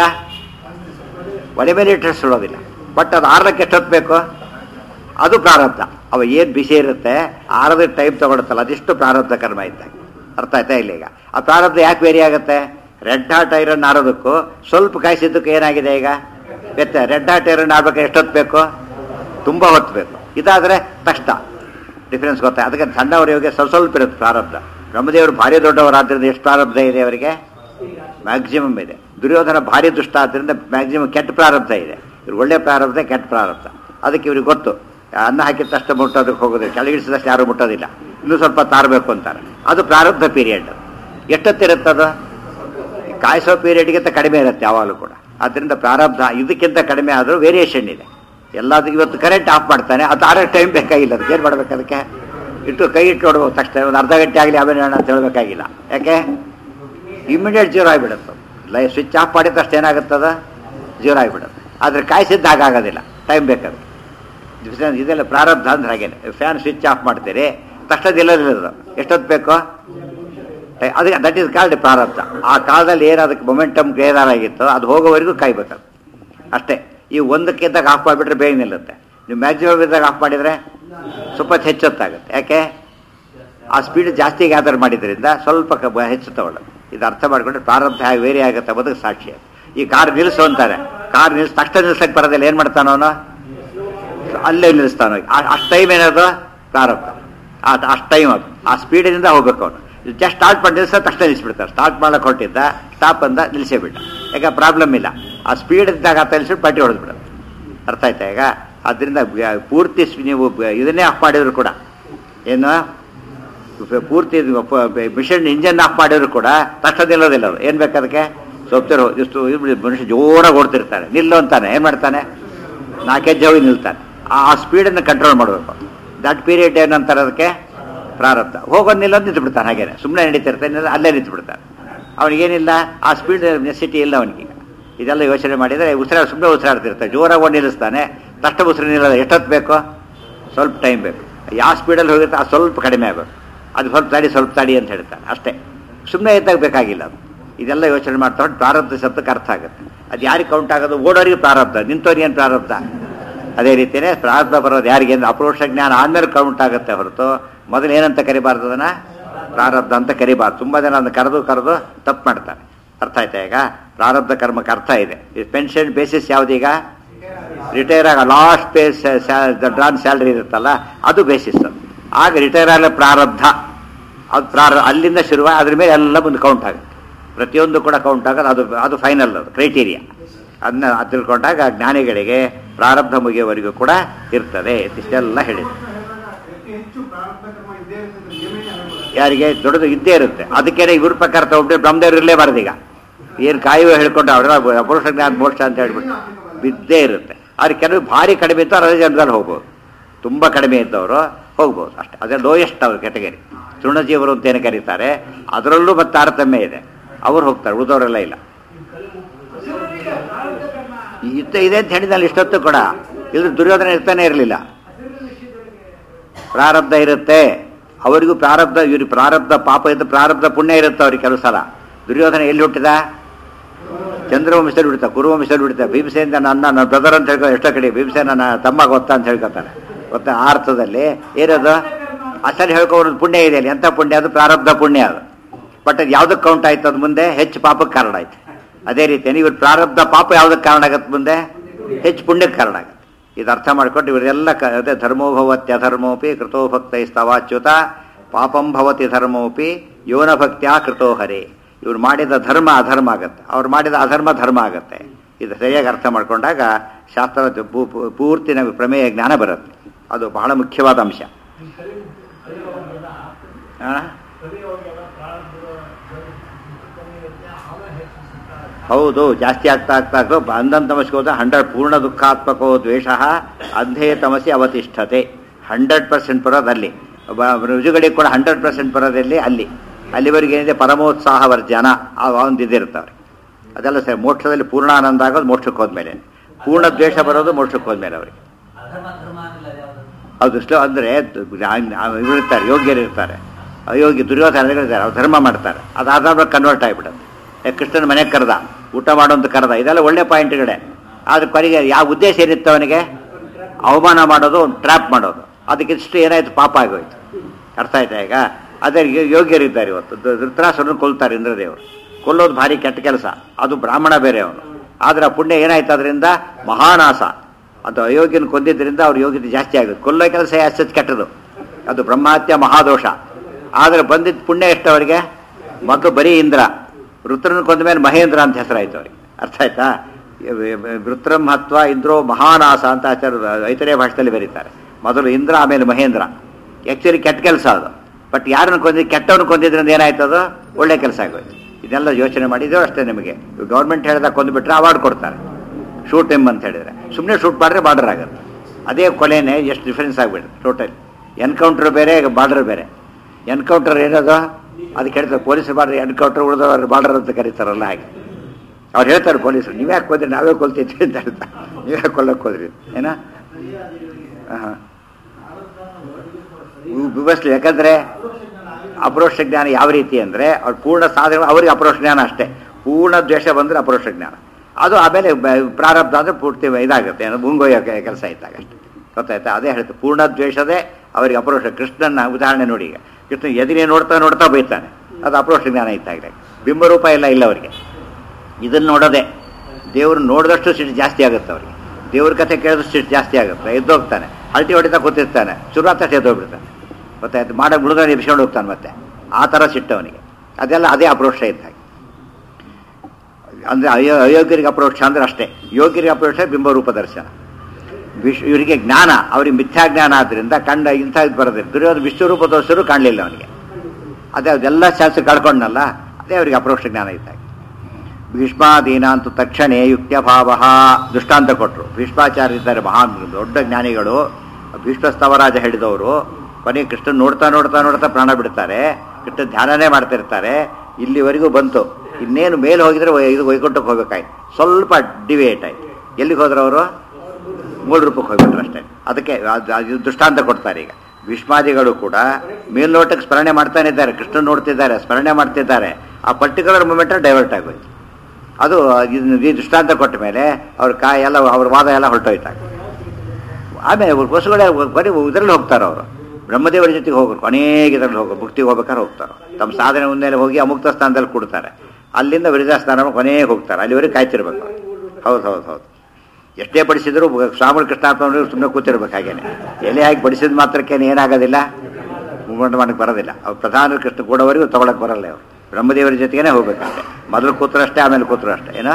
ಒಲೆ ಮೇಲೆ ಇಟ್ಟರೆ ಸುಡೋದಿಲ್ಲ. ಬಟ್ ಅದು ಆರ್ಲಕ್ಕೆ ಎಷ್ಟೊತ್ತು ಬೇಕು, ಅದು ಪ್ರಾರಬ್ಧ. ಅವ ಏನು ಬಿಸಿ ಇರುತ್ತೆ ಆರದ ಟೈಮ್ ತಗೊಳುತ್ತಲ್ಲ, ಅದಿಷ್ಟು ಪ್ರಾರಬ್ಧ ಕರ್ಮ ಇದ್ದಾಗ. ಅರ್ಥ ಆಯ್ತಾ ಇಲ್ಲ? ಈಗ ಆ ಪ್ರಾರಬ್ಧ ಯಾಕೆ ವೇರಿ ಆಗುತ್ತೆ? ರೆಡ್ ಹಾಟ್ ಐರನ್ ಆರೋದಕ್ಕೂ ಸ್ವಲ್ಪ ಕಾಯಿಸಿದ್ದಕ್ಕೂ ಏನಾಗಿದೆ ಈಗ ವ್ಯತ್ಯಾಸ. ರೆಡ್ ಹಾಟ್ ಐರನ್ ಆಡ್ಬೇಕಾದ್ರೆ ಎಷ್ಟೊತ್ತು ಬೇಕು, ತುಂಬ ಹೊತ್ತು ಬೇಕು. ಇದಾದರೆ ಕಷ್ಟ, ಡಿಫ್ರೆನ್ಸ್ ಗೊತ್ತಾಗ. ಅದಕ್ಕೆ ಸಣ್ಣವರಿಗೆ ಸ್ವಲ್ಪ ಇರುತ್ತೆ ಪ್ರಾರಬ್ಧ. ಬ್ರಹ್ಮದೇವರು ಭಾರಿ ದೊಡ್ಡವರಾದ್ರಿಂದ ಎಷ್ಟು ಪ್ರಾರಬ್ಧ ಇದೆ ಅವರಿಗೆ, ಮ್ಯಾಕ್ಸಿಮಮ್ ಇದೆ. ದುರ್ಯೋಧನ ಭಾರಿ ದುಷ್ಟ ಆದ್ದರಿಂದ ಮ್ಯಾಕ್ಸಿಮಮ್ ಕೆಟ್ಟ ಪ್ರಾರಬ್ಧ ಇದೆ. ಇವ್ರು ಒಳ್ಳೆ ಪ್ರಾರಬ್ಧ, ಕೆಟ್ಟ ಪ್ರಾರಬ್ಧ. ಅದಕ್ಕೆ ಇವ್ರಿಗೆ ಗೊತ್ತು, ಅನ್ನ ಹಾಕಿದ ತಕ್ಷಣ ಮುಟ್ಟೋದಕ್ಕೆ ಹೋಗೋದಿಲ್ಲ, ಕೆಳಗಿಳಿಸಿದಷ್ಟು ಯಾರು ಮುಟ್ಟೋದಿಲ್ಲ, ಇನ್ನೂ ಸ್ವಲ್ಪ ತಾರಬೇಕು ಅಂತಾರೆ. ಅದು ಪ್ರಾರಬ್ಧ ಪೀರಿಯಡ್. ಎಷ್ಟೊತ್ತಿರುತ್ತದು? ಕಾಯಿಸೋ ಪೀರಿಯಡ್ಗಿಂತ ಕಡಿಮೆ ಇರುತ್ತೆ ಯಾವಾಗಲೂ ಕೂಡ. ಆದ್ದರಿಂದ ಪ್ರಾರಬ್ಧ ಇದಕ್ಕಿಂತ ಕಡಿಮೆ ಆದರೂ ವೇರಿಯೇಷನ್ ಇದೆ. ಎಲ್ಲದಕ್ಕೆ ಇವತ್ತು ಕರೆಂಟ್ ಆಫ್ ಮಾಡ್ತಾನೆ, ಅದು ಆರೋ ಟೈಮ್ ಬೇಕಾಗಿಲ್ಲ. ಅದಕ್ಕೆ ಏನು ಮಾಡ್ಬೇಕು, ಅದಕ್ಕೆ ಇಟ್ಟು ಕೈ ಇಟ್ಟು ನೋಡ್ಬೇಕು ತಕ್ಷಣ. ಒಂದು ಅರ್ಧ ಗಂಟೆ ಆಗಲಿ ಆಮೇಲೆ ಅಂತ ಹೇಳಬೇಕಾಗಿಲ್ಲ. ಯಾಕೆ? ಇಮಿಡಿಯೇಟ್ ಜೀರೋ ಆಗಿಬಿಡುತ್ತೆ. ಸ್ವಿಚ್ ಆಫ್ ಮಾಡಿದ ತಕ್ಷಣ ಏನಾಗುತ್ತದ, ಜೀರೋ ಆಗಿಬಿಡುತ್ತೆ. ಆದರೆ ಕಾಯಿಸಿದ್ದು ಹಾಗಾಗೋದಿಲ್ಲ, ಟೈಮ್ ಬೇಕಾದ್ರೆ. ಇದೆಲ್ಲ ಪ್ರಾರಬ್ಧ ಅಂದ್ರೆ ಹಾಗೇನೆ. ಫ್ಯಾನ್ ಸ್ವಿಚ್ ಆಫ್ ಮಾಡ್ತೀರಿ, ತಕ್ಷಣ ಇಲ್ಲದಿಲ್ಲ, ಎಷ್ಟೊತ್ತು ಬೇಕೋ ಅದಕ್ಕೆ ದಟ್ ಈಸ್ ಕಾಲ್ಡ್ ಪ್ರಾರಬ್ಧ. ಆ ಕಾಲದಲ್ಲಿ ಏನು ಅದಕ್ಕೆ ಮೊಮೆಂಟಮ್ ಕ್ರಿಯೇಟ್ ಆಗಿತ್ತೋ ಅದು ಹೋಗೋವರೆಗೂ ಕಾಯ್ಬೇಕು ಅಷ್ಟೇ. ಈ ಒಂದಕ್ಕಿದ್ದಾಗ ಆಫ್ ಮಾಡಿಬಿಟ್ರೆ ಬೇಗ ನಿಲ್ಲುತ್ತೆ. ನೀವು ಮ್ಯಾಕ್ಸಿಮಮ್ ಇದ್ದಾಗ ಆಫ್ ಮಾಡಿದರೆ ಸ್ವಲ್ಪ ಹೆಚ್ಚೊತ್ತಾಗುತ್ತೆ. ಯಾಕೆ? ಆ ಸ್ಪೀಡ್ ಜಾಸ್ತಿ ಗ್ಯಾದರ್ ಮಾಡಿದ್ರಿಂದ ಸ್ವಲ್ಪ ಹೆಚ್ಚು ತಗೊಳ್ಳೋದು. ಇದು ಅರ್ಥ ಮಾಡಿಕೊಂಡ್ರೆ ಪ್ರಾರಬ್ಧ ಹೇಗೆ ವೇರಿ ಆಗುತ್ತೆ ಅನ್ನೋದಕ್ಕೆ ಸಾಕ್ಷಿ. ಈ ಕಾರ್ ನಿಲ್ಲಿಸು ಅಂತಾರೆ, ಕಾರ್ ನಿಲ್ಲಿಸಿ ತಕ್ಷಣ ನಿಲ್ಸಕ್ಕೆ ಬರೋದಿಲ್ಲ. ಏನು ಮಾಡ್ತಾನೋ ಅವನು, ಅಲ್ಲೇ ನಿಲ್ಲಿಸ್ತಾನೋ. ಅಷ್ಟು ಟೈಮ್ ಏನದು ಪ್ರಾರಬ್ಧ, ಅಷ್ಟು ಟೈಮ್ ಅದು. ಆ ಸ್ಪೀಡಿನಿಂದ ಹೋಗ್ಬೇಕು ಅವನು. ಜಸ್ಟ್ ಸ್ಟಾರ್ಟ್ ಮಾಡಿ ನಿಲ್ಸ ತಕ್ಷಣ ನಿಲ್ಲಿಸ್ಬಿಡ್ತಾರೆ. ಸ್ಟಾರ್ಟ್ ಮಾಡಕ್ಕೆ ಹೊರಟಿದ್ದ, ಸ್ಟಾಪ್ ಅಂದ, ನಿಲ್ಲಿಸೇ ಬಿಟ್ಟ. ಯಾಕೆ? ಪ್ರಾಬ್ಲಮ್ ಇಲ್ಲ. ಆ ಸ್ಪೀಡ್ ಇದ್ದಾಗ ಆ ನಿಲ್ಲಿಸ್ಬಿಟ್ಟು ಪಟ್ಟಿ ಹೊಡೆದ್ಬಿಡೋದು. ಅರ್ಥ ಆಯ್ತಾ ಈಗ? ಆದ್ದರಿಂದ ಪೂರ್ತಿ ನೀವು ಇದನ್ನೇ ಆಫ್ ಮಾಡಿದ್ರು ಕೂಡ, ಏನು ಪೂರ್ತಿ ಮಿಷನ್ ಇಂಜನ್ ಆಫ್ ಮಾಡಿದ್ರು ಕೂಡ ತಕ್ಷಣ ನಿಲ್ಲೋದಿಲ್ಲ. ಅವರು ಏನು ಬೇಕು ಅದಕ್ಕೆ ಸೊಪ್ತಿರೋ ಇಷ್ಟು ಮನುಷ್ಯ ಜೋರಾಗಿ ಓಡ್ತಿರ್ತಾನೆ, ನಿಲ್ಲು ಅಂತಾನೆ. ಏನು ಮಾಡ್ತಾನೆ, 4 ಹೆಜ್ಜೆ ಹೋಗಿ ನಿಲ್ತಾನೆ. ಆ ಸ್ಪೀಡನ್ನು ಕಂಟ್ರೋಲ್ ಮಾಡಬೇಕು. ದಟ್ ಪೀರಿಯಡ್ ಏನಂತಾರೆ ಅದಕ್ಕೆ ಪ್ರಾರಬ್ಧ. ಹೋಗೋದು ನಿಲ್ಲೋದು ನಿಂತು ಬಿಡ್ತಾನೆ, ಹಾಗೇನೆ ಸುಮ್ಮನೆ ನಡೀತಿರ್ತಾನೆ, ಅಲ್ಲೇ ನಿಂತು ಬಿಡ್ತಾನೆ. ಅವನಿಗೇನಿಲ್ಲ, ಆ ಸ್ಪೀಡ್ ನೆಸಿಟಿ ಇಲ್ಲ ಅವನಿಗೆ. ಇದೆಲ್ಲ ಯೋಚನೆ ಮಾಡಿದರೆ ಸುಮ್ಮನೆ ಉಸಿರಾಡ್ತಿರ್ತಾನೆ, ಜೋರಾಗಿ ಓಡಿ ನಿಲ್ಲಿಸ್ತಾನೆ, ತಕ್ಷಣ ಉಸಿರು ನಿಲ್ಲೋದು. ಎಷ್ಟೊತ್ತು ಬೇಕೋ, ಸ್ವಲ್ಪ ಟೈಮ್ ಬೇಕು. ಯಾವ ಸ್ಪೀಡಲ್ಲಿ ಹೋಗಿರುತ್ತೆ ಅದು ಸ್ವಲ್ಪ ಕಡಿಮೆ ಆಗಬೇಕು. ಅದು ಸ್ವಲ್ಪ ತಡಿ ಅಂತ ಹೇಳ್ತಾನೆ ಅಷ್ಟೇ. ಸುಮ್ಮನೆ ಇದ್ದಾಗ ಬೇಕಾಗಿಲ್ಲ ಅದು. ಇದೆಲ್ಲ ಯೋಚನೆ ಮಾಡ್ತಾ ಹೊಟ್ಟು ಪ್ರಾರಬ್ಧ ಶಬ್ದಕ್ಕೆ ಅರ್ಥ ಆಗುತ್ತೆ. ಅದು ಯಾರಿಗೆ ಕೌಂಟ್ ಆಗೋದು? ಓಡೋರಿಗೆ ಪ್ರಾರಬ್ಧ, ನಿಂತೋರಿಗೆ ಏನು ಪ್ರಾರಬ್ಧ? ಅದೇ ರೀತಿಯೇ ಪ್ರಾರಬ್ಧ ಬರೋದು ಯಾರಿಗೆ ಅಂದರೆ ಅಪರೋಕ್ಷ ಜ್ಞಾನ ಆದಮೇಲೆ ಕೌಂಟ್ ಆಗುತ್ತೆ ಹೊರತು ಮೊದಲು ಏನಂತ ಕರಿಬಾರ್ದು, ಅದನ್ನು ಪ್ರಾರಬ್ಧ ಅಂತ ಕರಿಬಾರ್ದು. ತುಂಬ ಜನ ಅದನ್ನು ಕರೆದು ತಪ್ಪು ಮಾಡ್ತಾರೆ. ಅರ್ಥ ಆಯ್ತಾ ಈಗ? ಪ್ರಾರಬ್ಧ ಕರ್ಮಕ್ಕೆ ಅರ್ಥ ಇದೆ. ಪೆನ್ಷನ್ ಬೇಸಿಸ್ ಯಾವುದೀಗ? ರಿಟೈರ್ ಆಗ ಲಾಸ್ಟ್ ಪೇಸ್ ಡ್ರಾನ್ ಸ್ಯಾಲ್ರಿ ಇರುತ್ತಲ್ಲ ಅದು ಬೇಸಿಸ್. ಆಗ ರಿಟೈರ್ ಆಗಲಿ ಪ್ರಾರಬ್ಧ, ಅದು ಅಲ್ಲಿಂದ ಶುರುವ, ಅದ್ರ ಮೇಲೆ ಎಲ್ಲ ಮುಂದೆ ಕೌಂಟ್ ಆಗುತ್ತೆ. ಪ್ರತಿಯೊಂದು ಕೂಡ ಕೌಂಟ್ ಆಗೋದು, ಅದು ಫೈನಲ್, ಅದು ಕ್ರೈಟೀರಿಯಾ. ಅದನ್ನ ತಿಳ್ಕೊಂಡಾಗ ಜ್ಞಾನಿಗಳಿಗೆ ಪ್ರಾರಬ್ಧ ಮುಗಿಯುವವರೆಗೂ ಕೂಡ ಇರ್ತದೆ. ಇಷ್ಟೆಲ್ಲ ಹೇಳಿದೆ. ಯಾರಿಗೆ ದೊಡ್ಡದು ಇದ್ದೇ ಇರುತ್ತೆ. ಅದಕ್ಕೇನೆ ಇವ್ರ ಪ್ರಕಾರ ತಗೊಂಡ್ರೆ ಬ್ರಹ್ಮದೇವ್ರು ಇರಲೇಬಾರ್ದು. ಈಗ ಏನು ಕಾಯುವ ಹೇಳ್ಕೊಂಡು ಅವ್ರ ಅಪುರುಷ ಜ್ಞಾನ ಮೋಕ್ಷ ಅಂತ ಹೇಳ್ಬಿಟ್ಟು ಬಿದ್ದೇ ಇರುತ್ತೆ. ಅವ್ರಿಗೆ ಕೆಲವು ಭಾರಿ ಕಡಿಮೆ ಇತ್ತು, ಅದೇ ಜನರಲ್ಲಿ ಹೋಗ್ಬೋದು. ತುಂಬ ಕಡಿಮೆ ಇದ್ದವರು ಹೋಗ್ಬೋದು ಅಷ್ಟೇ. ಅದೇ ಲೋಯೆಸ್ಟ್ ಅವ್ರ ಕೆಟಗರಿ. ತೃಣಜೀವರು ಅಂತ ಏನು ಕರೀತಾರೆ, ಅದರಲ್ಲೂ ಮತ್ತೆ ತಾರತಮ್ಯ ಇದೆ. ಅವ್ರು ಹೋಗ್ತಾರೆ, ಉಳಿದವರೆಲ್ಲ ಇಲ್ಲ. ಇದೆ ಅಂತ ಹೇಳಿದಲ್ಲಿ ಇಷ್ಟೊತ್ತು ಕೂಡ ಇದ್ರ ದುರ್ಯೋಧನ ಇರ್ತಾನೆ ಇರಲಿಲ್ಲ. ಪ್ರಾರಬ್ಧ ಇರುತ್ತೆ ಅವರಿಗೂ, ಪ್ರಾರಬ್ಧ ಇವ್ರಿಗೆ ಪ್ರಾರಬ್ಧ ಪಾಪ ಇದ್ದು ಪ್ರಾರಬ್ಧ ಪುಣ್ಯ ಇರುತ್ತೆ ಅವ್ರಿಗೆ. ಕೆಲವು ಸಲ ದುರ್ಯೋಧನ ಎಲ್ಲಿ ಹುಟ್ಟಿದ? ಚಂದ್ರವಂಶದಲ್ಲಿ ಹುಡ್ತಾ, ಕುರುವಂಶದಲ್ಲಿ ಹುಡ್ತಾ. ಭೀಮಸೇನ ನನ್ನ ಬ್ರದರ್ ಅಂತ ಹೇಳ್ಕೊ, ಎಷ್ಟೋ ಕಡೆ ಭೀಮಸೇನ ನನ್ನ ತಮ್ಮ ಗೊತ್ತಾ ಅಂತ ಹೇಳ್ಕೊತಾನೆ. ಗೊತ್ತಾ? ಆ ಅರ್ಥದಲ್ಲಿ ಏನದು ಅಸಲು ಹೇಳ್ಕೊಬರೋದು ಪುಣ್ಯ ಇದೆ ಅಲ್ಲಿ. ಎಂಥ ಪುಣ್ಯ? ಅದು ಪ್ರಾರಬ್ಧ ಪುಣ್ಯ ಅದು. ಬಟ್ ಅದು ಯಾವುದಕ್ಕೆ ಕೌಂಟ್ ಆಯ್ತು? ಅದು ಮುಂದೆ ಹೆಚ್ಚು ಪಾಪಕ್ಕೆ ಕಾರಣ ಆಯ್ತು. ಅದೇ ರೀತಿ ಇವ್ರ ಪ್ರಾರಬ್ಧ ಪಾಪ ಯಾವುದಕ್ಕೆ ಕಾರಣ ಆಗತ್ತೆ? ಮುಂದೆ ಹೆಚ್ಚು ಪುಣ್ಯಕ್ಕೆ ಕಾರಣ ಆಗುತ್ತೆ. ಇದು ಅರ್ಥ ಮಾಡ್ಕೊಂಡು ಇವರೆಲ್ಲ ಅದೇ ಧರ್ಮೋಭವತ್ಯಧರ್ಮೋಪಿ ಕೃತೋ ಭಕ್ತೈಸ್ತವಾಚ್ಯುತ ಪಾಪಂ ಭವತಿ ಧರ್ಮೋಪಿ ಯೋನ ಭಕ್ತ್ಯಾ ಕೃತೋ ಹರೇ. ಇವ್ರು ಮಾಡಿದ ಧರ್ಮ ಅಧರ್ಮ ಆಗತ್ತೆ, ಅವ್ರು ಮಾಡಿದ ಅಧರ್ಮ ಧರ್ಮ ಆಗತ್ತೆ. ಇದು ಸರಿಯಾಗಿ ಅರ್ಥ ಮಾಡ್ಕೊಂಡಾಗ ಶಾಸ್ತ್ರದ ಪೂರ್ತಿ ನಮಗೆ ಪ್ರಮೇಯ ಜ್ಞಾನ ಬರುತ್ತೆ. ಅದು ಬಹಳ ಮುಖ್ಯವಾದ ಅಂಶ. ಹೌದು, ಜಾಸ್ತಿ ಆಗ್ತಾ ಆಗ್ತಾ ಅಂಧನ್ ತಮಸ್ಗೆ ಹೋದ 100 ಪೂರ್ಣ ದುಃಖಾತ್ಮಕೋ ದ್ವೇಷ ಅಂಧೇ ತಮಸಿ ಅವತಿಷ್ಠತೆ. 100% ಬರೋದು ಅಲ್ಲಿ. ರುಜುಗಳಿಗೆ ಕೂಡ 100% ಬರೋದಲ್ಲಿ ಅಲ್ಲಿ. ಅಲ್ಲಿವರೆಗೆ ಏನಿದೆ ಪರಮೋತ್ಸಾಹ ವರ್ಜನ ಒಂದು ಇದಿರ್ತಾವ್ರೆ. ಅದೆಲ್ಲ ಸರಿ. ಮೋಕ್ಷದಲ್ಲಿ ಪೂರ್ಣಾನಂದ ಆಗೋದು ಮೋಕ್ಷಕ್ಕೆ ಹೋದ್ಮೇಲೆ, ಪೂರ್ಣ ದ್ವೇಷ ಬರೋದು ಮೋಕ್ಷಕ್ಕೆ ಹೋದ್ಮೇಲೆ ಅವ್ರಿಗೆ. ಅದು ಇಷ್ಟು ಅಂದರೆ ಇವರಿರ್ತಾರೆ, ಯೋಗ್ಯರಿರ್ತಾರೆ, ಅಯೋಗ್ಯ ದುರ್ಯೋಧನಗಳಿರ್ತಾರೆ. ಅವ್ರು ಧರ್ಮ ಮಾಡ್ತಾರೆ, ಅದಾದ್ಮೇಲೆ ಕನ್ವರ್ಟ್ ಆಗಿಬಿಡೋದು. ಕೃಷ್ಣನ ಮನೆಗೆ ಕರೆದ, ಊಟ ಮಾಡೋಂತ ಕರೆದ, ಇದೆಲ್ಲ ಒಳ್ಳೆ ಪಾಯಿಂಟ್ಗಳೇ. ಆದ್ರೆ ಕೊನೆಗೆ ಯಾವ ಉದ್ದೇಶ ಏನಿತ್ತು ಅವನಿಗೆ? ಅವಮಾನ ಮಾಡೋದು, ಟ್ರ್ಯಾಪ್ ಮಾಡೋದು. ಅದಕ್ಕಿಷ್ಟು ಏನಾಯ್ತು? ಪಾಪ ಆಗೋಯ್ತು. ಅರ್ಥ ಆಯ್ತಾ ಈಗ? ಅದೇ ಯೋಗ್ಯರಿದ್ದಾರೆ. ಇವತ್ತು ಧೃತರಾಷ್ಟ್ರರನ್ನು ಕೊಲ್ತಾರೆ ಇಂದ್ರದೇವರು. ಕೊಲ್ಲೋದು ಭಾರಿ ಕೆಟ್ಟ ಕೆಲಸ, ಅದು ಬ್ರಾಹ್ಮಣ ಬೇರೆ ಅವನು. ಆದರೆ ಪುಣ್ಯ ಏನಾಯ್ತು? ಅದರಿಂದ ಮಹಾನಾಶ. ಅದು ಅಯೋಗ್ಯನ ಕೊಂದಿದ್ದರಿಂದ ಅವ್ರ ಯೋಗ್ಯತೆ ಜಾಸ್ತಿ ಆಗುತ್ತೆ. ಕೊಲ್ಲೋ ಕೆಲಸ ಅಷ್ಟೊತ್ತು ಕೆಟ್ಟದು, ಅದು ಬ್ರಹ್ಮಹತ್ಯ ಮಹಾದೋಷ. ಆದರೆ ಬಂದಿದ್ದ ಪುಣ್ಯ ಎಷ್ಟು ಅವರಿಗೆ? ಮೊದಲು ಬರೀ ಇಂದ್ರ, ವೃತ್ರನ ಕೊಂದ ಮೇಲೆ ಮಹೇಂದ್ರ ಅಂತ ಹೆಸರಾಯ್ತು ಅವ್ರಿಗೆ. ಅರ್ಥ ಆಯ್ತಾ? ವೃತ್ರಂ ಹತ್ವ ಇಂದ್ರೋ ಮಹಾನಾಸ ಅಂತ ಆಚಾರ್ಯರು ಐತರೇಯ ಭಾಷೆಯಲ್ಲಿ ಬರೀತಾರೆ. ಮೊದಲು ಇಂದ್ರ, ಆಮೇಲೆ ಮಹೇಂದ್ರ. ಆ್ಯಕ್ಚುಲಿ ಕೆಟ್ಟ ಕೆಲಸ ಅದು. ಬಟ್ ಯಾರನ್ನು ಕೊಂದಿದ್ದು? ಕೆಟ್ಟವನು ಕೊಂದಿದ್ರಿಂದ ಏನಾಯ್ತು? ಅದು ಒಳ್ಳೆ ಕೆಲಸ ಆಗೋಯ್ತು. ಇದೆಲ್ಲ ಯೋಚನೆ ಮಾಡಿದ್ರು ಅಷ್ಟೇ. ನಿಮಗೆ ಗೌರ್ಮೆಂಟ್ ಹೇಳಿದಾಗ ಕೊಂದುಬಿಟ್ರೆ ಅವಾರ್ಡ್ ಕೊಡ್ತಾರೆ, ಶೂಟ್ ಎಮ್ ಅಂತ ಹೇಳಿದರೆ. ಸುಮ್ಮನೆ ಶೂಟ್ ಮಾಡಿದ್ರೆ ಬಾರ್ಡರ್ ಆಗುತ್ತೆ. ಅದೇ ಕೊಲೆನೇ ಎಷ್ಟು ಡಿಫ್ರೆನ್ಸ್ ಆಗಿಬಿಡುತ್ತೆ ಟೋಟಲ್. ಎನ್ಕೌಂಟರ್ ಬೇರೆ, ಬಾರ್ಡರ್ ಬೇರೆ. ಎನ್ಕೌಂಟರ್ ಏನದು? ಅದಕ್ಕೆ ಹೇಳ್ತಾರೆ ಪೊಲೀಸರು ಬಾರ್ಡರ್, ಎನ್ಕೌಂಟರ್ ಉಳಿದವರು ಬಾರ್ಡರ್ ಅಂತ ಕರೀತಾರಲ್ಲ ಹಾಗೆ. ಅವ್ರು ಹೇಳ್ತಾರೆ ಪೊಲೀಸರು, ನೀವ್ಯಾಕೆ ಹೋದ್ರಿ? ನಾವೇ ಕೊಲ್ತಿದ್ವಿ ಅಂತ ಹೇಳ್ತಾರೆ. ನೀವ್ಯಾಕೆ ಕೊಲ್ಲಕ್ಕೆ ಹೋದ್ರಿ ಏನ? ಹಾಂ ವಿವರಿಸಲಿ. ಯಾಕಂದರೆ ಅಪರೋಕ್ಷ ಜ್ಞಾನ ಯಾವ ರೀತಿ ಅಂದರೆ, ಅವ್ರು ಪೂರ್ಣ ಸಾಧನೆ, ಅವ್ರಿಗೆ ಅಪರೋಕ್ಷ ಜ್ಞಾನ ಅಷ್ಟೇ. ಪೂರ್ಣ ದ್ವೇಷ ಬಂದರೆ ಅಪರೋಕ್ಷ ಜ್ಞಾನ. ಅದು ಆಮೇಲೆ ಪ್ರಾರಬ್ಧ ಅಂದರೆ ಪೂರ್ತಿ ಇದಾಗುತ್ತೆ, ಏನೋ ಮುಂಗೊಯ್ಯೋ ಕೆಲಸ ಇದ್ದಾಗ ಅಷ್ಟೇ. ಗೊತ್ತಾಯ್ತಾ? ಅದೇ ಹೇಳ್ತು, ಪೂರ್ಣ ದ್ವೇಷದೇ ಅವರಿಗೆ ಅಪರೋಕ್ಷ. ಕೃಷ್ಣನ ಉದಾಹರಣೆ ನೋಡಿ. ಈಗ ಕೃಷ್ಣ ಎದುರೇ ನೋಡ್ತಾ ನೋಡ್ತಾ ಬೈತಾನೆ, ಅದು ಅಪರೋಕ್ಷ ಜ್ಞಾನ ಇದ್ದಾಗಲೇ. ಬಿಂಬರೂಪ ಎಲ್ಲ ಇಲ್ಲ ಅವರಿಗೆ. ಇದನ್ನು ನೋಡೋದೆ. ದೇವ್ರು ನೋಡಿದಷ್ಟು ಸಿಟ್ಟು ಜಾಸ್ತಿ ಆಗುತ್ತೆ ಅವರಿಗೆ. ದೇವ್ರ ಕಥೆ ಕೇಳಿದಷ್ಟು ಸಿಟ್ಟು ಜಾಸ್ತಿ ಆಗುತ್ತೆ. ಎದ್ದೋಗ್ತಾನೆ, ಹಲ್ಟಿ ಹೊಡಿತಾ ಕೂತಿರ್ತಾನೆ, ಶುರುವಾತಷ್ಟು ಎದ್ದೋಗ್ಬಿಡ್ತಾನೆ. ಗೊತ್ತಾಯ್ತು? ಮಾಡೋ ಬಿಡೋದ ಎಬ್ಸ್ಕೊಂಡು ಹೋಗ್ತಾನೆ ಮತ್ತೆ. ಆ ಥರ ಸಿಟ್ಟು ಅವನಿಗೆ. ಅದೆಲ್ಲ ಅದೇ ಅಪರೋಕ್ಷ ಇದ್ದ ಹಾಗೆ. ಅಂದರೆ ಅಯೋಗ್ಯರಿಗೆ ಅಪರೋಕ್ಷ ಅಂದರೆ ಅಷ್ಟೇ. ಯೋಗ್ಯರಿಗೆ ಅಪರೋಕ್ಷ ಬಿಂಬರೂಪ ದರ್ಶನ. ಇವರಿಗೆ ಜ್ಞಾನ, ಅವ್ರಿಗೆ ಮಿಥ್ಯಾಜ್ಞಾನ ಆದ್ದರಿಂದ ಕಂಡ ಇಂಥ ಬರೋದಿಲ್ಲ. ದುರ್ಯೋಧನ ವಿಶ್ವರೂಪ ತೋರಿಸರು ಕಾಣಲಿಲ್ಲ ಅವನಿಗೆ. ಅದೇ ಅದೆಲ್ಲ ಶಾಸ್ತ್ರ ಕಳ್ಕೊಂಡಲ್ಲ, ಅದೇ ಅವರಿಗೆ ಅಪರೋಕ್ಷ ಜ್ಞಾನ ಇದ್ದಾಗ. ಭೀಷ್ಮಾದೀನಂತೂ ತಕ್ಷಣೇ ಯುಕ್ತ್ಯಭಾವ ದೃಷ್ಟಾಂತ ಕೊಟ್ಟರು. ಭೀಷ್ಮಾಚಾರ್ಯ ಇದ್ದಾರೆ, ಮಹಾನ್ ದೊಡ್ಡ ಜ್ಞಾನಿಗಳು. ಭೀಷ್ಮಸ್ತವರಾಜ ಹೇಳಿದವರು ಕೊನೆಗೆ ಕೃಷ್ಣ ನೋಡ್ತಾ ನೋಡ್ತಾ ನೋಡ್ತಾ ಪ್ರಾಣ ಬಿಡ್ತಾರೆ. ಕೃಷ್ಣ ಧ್ಯಾನನೇ ಮಾಡ್ತಿರ್ತಾರೆ. ಇಲ್ಲಿವರೆಗೂ ಬಂತು. ಇನ್ನೇನು ಮೇಲೆ ಹೋಗಿದ್ರೆ ಇದು ವೈಕುಂಠಕ್ಕೆ ಹೋಗ್ಬೇಕಾಯ್ತು. ಸ್ವಲ್ಪ ಡಿವೇಟ್ ಆಯ್ತು. ಎಲ್ಲಿಗೆ ಹೋದ್ರು ಅವರು? ಮೂಲ ರೂಪಕ್ಕೆ ಹೋಗ್ಬಿಟ್ರು ಅಷ್ಟೇ. ಅದಕ್ಕೆ ದೃಷ್ಟಾಂತ ಕೊಡ್ತಾರೆ. ಈಗ ಭೀಷ್ಮಾದಿಗಳು ಕೂಡ ಮೇಲ್ನೋಟಕ್ಕೆ ಸ್ಮರಣೆ ಮಾಡ್ತಾನೆ ಇದ್ದಾರೆ, ಕೃಷ್ಣ ನೋಡ್ತಿದ್ದಾರೆ, ಸ್ಮರಣೆ ಮಾಡ್ತಿದ್ದಾರೆ. ಆ ಪರ್ಟಿಕ್ಯುಲರ್ ಮೂಮೆಂಟ್ ಡೈವರ್ಟ್ ಆಗೋಯ್ತು. ಅದು ಈ ದೃಷ್ಟಾಂತ ಕೊಟ್ಟ ಮೇಲೆ ಅವ್ರ ಎಲ್ಲ ಅವ್ರ ವಾದ ಎಲ್ಲ ಹೊರಟೋಯ್ತಾಗ. ಆಮೇಲೆ ಬಸ್ಸುಗಳೇ ಬರೀ ಇದರಲ್ಲಿ ಹೋಗ್ತಾರೆ. ಅವರು ಬ್ರಹ್ಮದೇವರ ಜೊತೆಗೆ ಹೋಗ್ರು, ಅನೇಕ ಇದರಲ್ಲಿ ಹೋಗೋರು, ಮುಕ್ತಿಗೆ ಹೋಗ್ಬೇಕಾದ್ರೆ ಹೋಗ್ತಾರೆ. ತಮ್ಮ ಸಾಧನೆ ಮುಂದೆ ಹೋಗಿ ಅಮುಕ್ತ ಸ್ಥಾನದಲ್ಲಿ ಕೊಡ್ತಾರೆ. ಅಲ್ಲಿಂದ ವಿರಜಾ ಸ್ಥಾನ ಕೊನೆಗೆ ಹೋಗ್ತಾರೆ. ಅಲ್ಲಿವರೆಗೆ ಕಾಯ್ತಿರ್ಬೇಕು. ಹೌದು ಹೌದು ಹೌದು. ಎಷ್ಟೇ ಬಡಿಸಿದ್ರು ಸ್ವಾಮಿ ಕೃಷ್ಣಾರ್ಪಣೆ ಸುಮ್ಮನೆ ಕೂತಿರ್ಬೇಕು ಹಾಗೇನೆ. ಎಲೆ ಹಾಕಿ ಬಡಿಸಿದ ಮಾತ್ರಕ್ಕೇನು ಏನಾಗೋದಿಲ್ಲ, ಮೂವ್ಮೆಂಟ್ ಮಾಡಕ್ಕೆ ಬರೋದಿಲ್ಲ. ಅವ್ರು ಪ್ರಧಾನ ಕೃಷ್ಣ ಕೂಡೋವರೆಗೂ ತೊಗೊಳಕ್ಕೆ ಬರಲ್ಲ. ಅವರು ಬ್ರಹ್ಮದೇವರ ಜೊತೆಗೇ ಹೋಗ್ಬೇಕಂತೆ. ಮೊದಲು ಕೂತ್ರು ಅಷ್ಟೇ, ಆಮೇಲೆ ಕೂತ್ರು ಅಷ್ಟೇ. ಏನೋ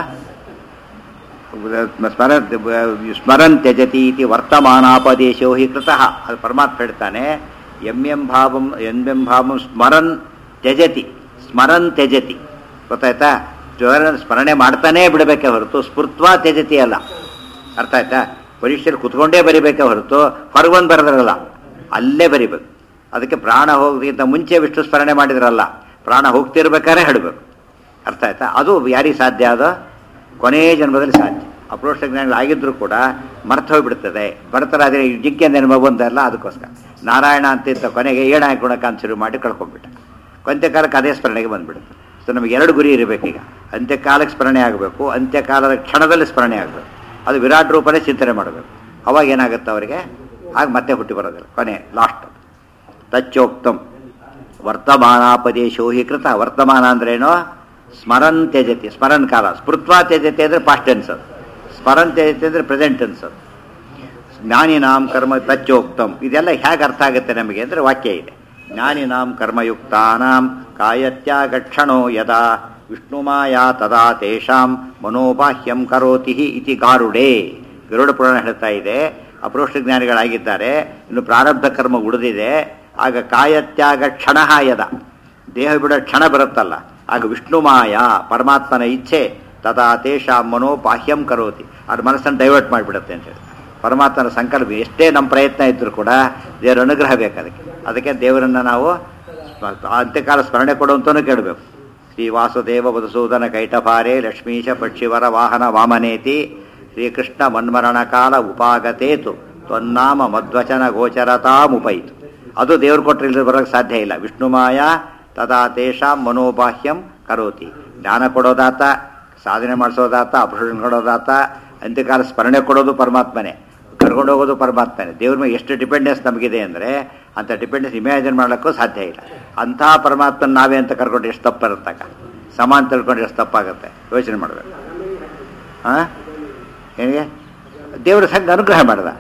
ಸ್ಮರನ್ ತ್ಯಜತಿ ಇತಿ ವರ್ತಮಾನಾಪದೇಶೋ ಹಿ ಕೃತಃ. ಅದು ಪರಮಾತ್ಮ ಹೇಳ್ತಾನೆ, ಎಂ ಭಾವಂ ಸ್ಮರನ್ ತ್ಯಜತಿ, ಸ್ಮರನ್ ತ್ಯಜತಿ. ಗೊತ್ತಾಯ್ತಾ? ಸ್ಮರಣೆ ಮಾಡ್ತಾನೇ ಬಿಡಬೇಕೆ ಹೊರತು ಸ್ಫುರ್ತ್ವಾ ತ್ಯಜತಿ ಅಲ್ಲ. ಅರ್ಥ ಆಯ್ತಾ? ಪರೀಕ್ಷೆಯಲ್ಲಿ ಕುತ್ಕೊಂಡೇ ಬರಿಬೇಕೆ ಹೊರತು ಹೊರಗೊಂದು ಬರೆದ್ರಲ್ಲ, ಅಲ್ಲೇ ಬರಿಬೇಕು. ಅದಕ್ಕೆ ಪ್ರಾಣ ಹೋಗೋದಕ್ಕಿಂತ ಮುಂಚೆ ವಿಷ್ಣು ಸ್ಮರಣೆ ಮಾಡಿದ್ರಲ್ಲ, ಪ್ರಾಣ ಹೋಗ್ತಿರ್ಬೇಕಾದ್ರೆ ಹೇಳಬೇಕು. ಅರ್ಥ ಆಯ್ತಾ? ಅದು ಯಾರಿಗೆ ಸಾಧ್ಯ? ಅದು ಕೊನೆಯ ಜನ್ಮದಲ್ಲಿ ಸಾಧ್ಯ. ಅಪ್ರೋಕ್ಷ ಜ್ಞಾನಿಗಳು ಆಗಿದ್ರೂ ಕೂಡ ಮರ್ತು ಹೋಗ್ಬಿಡ್ತದೆ. ಬರ್ತಾರೆ ಅದೇ ಜಿಂಕೆ ನೆನಪು ಬಂದಲ್ಲ, ಅದಕ್ಕೋಸ್ಕರ ನಾರಾಯಣ ಅಂತಿದ್ದ ಕೊನೆಗೆ ಏಣ ಗುಣಕಾಂತ ಶುರು ಮಾಡಿ ಕಳ್ಕೊಂಡ್ಬಿಟ್ಟ. ಅಂತ್ಯಕಾಲಕ್ಕೆ ಅದೇ ಸ್ಮರಣೆಗೆ ಬಂದ್ಬಿಡುತ್ತೆ. ಸೊ ನಮಗೆ ಎರಡು ಗುರಿ ಇರಬೇಕೀಗ. ಅಂತ್ಯಕಾಲಕ್ಕೆ ಸ್ಮರಣೆ ಆಗಬೇಕು, ಅಂತ್ಯಕಾಲದ ಕ್ಷಣದಲ್ಲಿ ಸ್ಮರಣೆ ಆಗಬೇಕು. ಅದು ವಿರಾಟ್ ರೂಪನೇ ಚಿಂತನೆ ಮಾಡಬೇಕು. ಅವಾಗ ಏನಾಗುತ್ತೆ ಅವರಿಗೆ? ಆಗ ಮತ್ತೆ ಹುಟ್ಟಿ ಬರೋದಿಲ್ಲ. ಕೊನೆ ಲಾಸ್ಟ್ ತಚ್ಚೋಕ್ತಂ ವರ್ತಮಾನಾಪದೇಶೋ ಹಿ ಕೃತ. ವರ್ತಮಾನ ಅಂದ್ರೇನು? ಸ್ಮರನ್ ತ್ಯಜತಿ, ಸ್ಮರನ್ ಕಾಲ. ಸ್ಮೃತ್ವಾ ತ್ಯಜತಿ ಅಂದರೆ ಪಾಸ್ಟ್ ಟೆನ್ಸ್. ಅದು ಸ್ಮರನ್ ತ್ಯಜತಿ ಅಂದರೆ ಪ್ರೆಸೆಂಟ್ ಟೆನ್ಸ್. ಅದು ಜ್ಞಾನಿನಾಂ ಕರ್ಮ ತಚ್ಚೋಕ್ತಂ. ಇದೆಲ್ಲ ಹೇಗೆ ಅರ್ಥ ಆಗುತ್ತೆ ನಮಗೆ ಅಂದರೆ ವಾಕ್ಯ ಇದೆ. ಜ್ಞಾನಿನಾಂ ಕರ್ಮಯುಕ್ತಾನಾಂ ಕಾಯತ್ಯಾಗಕ್ಷಣೋ ಯದಾ ವಿಷ್ಣುಮಾಯಾ ತದಾ ತೇಷಾಂ ಮನೋಬಾಹ್ಯಂ ಕರೋತಿ ಇತಿ ಗಾರುಡೆ. ಗರುಡ ಪುರಾಣ ಹೇಳ್ತಾ ಇದೆ, ಅಪ್ರೋಷ್ಟ ಜ್ಞಾನಿಗಳಾಗಿದ್ದಾರೆ, ಇನ್ನು ಪ್ರಾರಬ್ಧ ಕರ್ಮ ಉಳಿದಿದೆ. ಆಗ ಕಾಯತ್ಯಾಗ ಕ್ಷಣ ಯದ, ದೇಹ ಬಿಡೋ ಕ್ಷಣ ಬರುತ್ತಲ್ಲ, ಆಗ ವಿಷ್ಣುಮಾಯ ಪರಮಾತ್ಮನ ಇಚ್ಛೆ ತದಾ ತೇಷಾಂ ಮನೋಬಾಹ್ಯಂ ಕರೋತಿ, ಅದು ಮನಸ್ಸನ್ನು ಡೈವರ್ಟ್ ಮಾಡಿಬಿಡುತ್ತೆ ಅಂತೇಳಿ. ಪರಮಾತ್ಮನ ಸಂಕಲ್ಪ ಎಷ್ಟೇ ನಮ್ಮ ಪ್ರಯತ್ನ ಇದ್ದರೂ ಕೂಡ ದೇವರ ಅನುಗ್ರಹ ಬೇಕು. ಅದಕ್ಕೆ ದೇವರನ್ನು ನಾವು ಅಂತ್ಯಕಾಲ ಸ್ಮರಣೆ ಕೊಡುವಂತನೂ ಕೇಳಬೇಕು. ಶ್ರೀ ವಾಸುದೇವ ಮಧುಸೂದನ ಕೈಟಭಾರೆ ಲಕ್ಷ್ಮೀಶ ಪಕ್ಷಿವರ ವಾಹನ ವಾಮನೇತಿ ಶ್ರೀಕೃಷ್ಣ ಮನ್ಮರಣ ಕಾಲ ಉಪಾಗತೇತು ತ್ವನ್ನಾಮ ಮಧ್ವಚನ ಗೋಚರತಾಮುಪೈತು. ಅದು ದೇವ್ರು ಕೊಟ್ಟರೆ ಇಲ್ಲಿ ಬರೋಕ್ಕೆ ಸಾಧ್ಯ ಇಲ್ಲ. ವಿಷ್ಣುಮಾಯ ತದಾ ತೇಷಾಂ ಮನೋಬಾಹ್ಯಂ ಕರೋತಿ. ಜ್ಞಾನ ಕೊಡೋದಾತ, ಸಾಧನೆ ಮಾಡಿಸೋದಾತ, ಅಪರೋಷ ಕೊಡೋದಾತ, ಅಂತ್ಯಕಾಲ ಸ್ಮರಣೆ ಕೊಡೋದು ಪರಮಾತ್ಮನೇ, ಕರ್ಕೊಂಡು ಹೋಗೋದು ಪರಮಾತ್ಮನೇ. ದೇವ್ರ ಮೇಲೆ ಎಷ್ಟು ಡಿಪೆಂಡೆನ್ಸ್ ನಮಗಿದೆ ಅಂದರೆ ಅಂಥ ಡಿಪೆಂಡೆನ್ಸ್ ಇಮ್ಯಾಜಿನ್ ಮಾಡೋಕ್ಕೂ ಸಾಧ್ಯ ಇಲ್ಲ. ಅಂಥ ಪರಮಾತ್ಮನ ನಾವೇ ಅಂತ ಕರ್ಕೊಂಡು ಎಷ್ಟು ತಪ್ಪಿರುತ್ತಾಗ, ಸಮಾನ ತಿಳ್ಕೊಂಡು ಎಷ್ಟು ತಪ್ಪಾಗುತ್ತೆ ಯೋಚನೆ ಮಾಡಬೇಕು. ಹಾಂ, ಹೇಗೆ ದೇವರ ಸಂಘ ಅನುಗ್ರಹ ಮಾಡ್ದ.